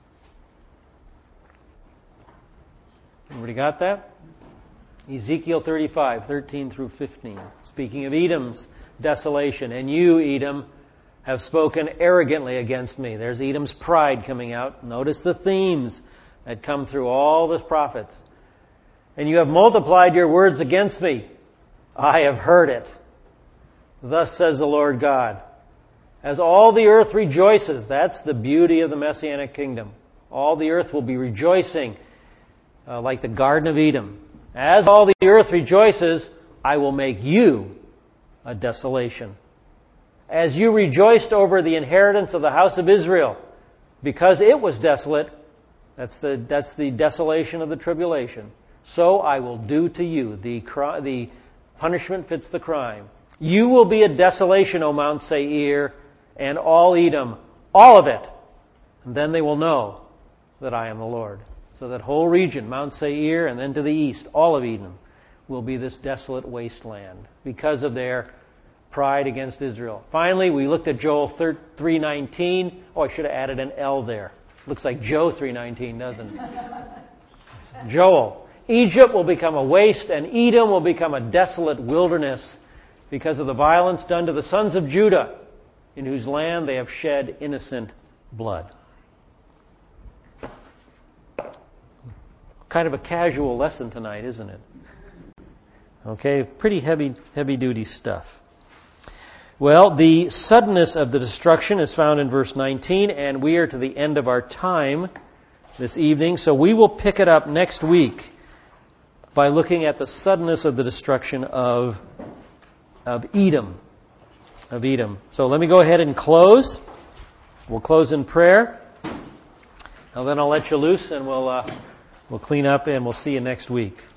Everybody got that? Ezekiel 35, 13 through 15. Speaking of Edom's desolation. And you, Edom, have spoken arrogantly against me. There's Edom's pride coming out. Notice the themes that come through all the prophets. And you have multiplied your words against me. I have heard it. Thus says the Lord God. As all the earth rejoices, that's the beauty of the Messianic kingdom. All the earth will be rejoicing like the Garden of Eden. As all the earth rejoices, I will make you a desolation. As you rejoiced over the inheritance of the house of Israel, because it was desolate, that's the desolation of the tribulation, so I will do to you. The punishment fits the crime. You will be a desolation, O Mount Seir, and all Edom, all of it. And then they will know that I am the Lord. So that whole region, Mount Seir, and then to the east, all of Edom, will be this desolate wasteland because of their pride against Israel. Finally, we looked at Joel 3:19. Oh, I should have added an L there. Looks like Joe 3:19, doesn't it? Joel. Egypt will become a waste, and Edom will become a desolate wilderness because of the violence done to the sons of Judah, in whose land they have shed innocent blood. Kind of a casual lesson tonight, isn't it? Okay, pretty heavy-duty stuff. Well, the suddenness of the destruction is found in verse 19, and we are to the end of our time this evening, so we will pick it up next week by looking at the suddenness of the destruction of Edom. Of Edom. So let me go ahead and close. We'll close in prayer. Now then I'll let you loose, and we'll clean up, and we'll see you next week.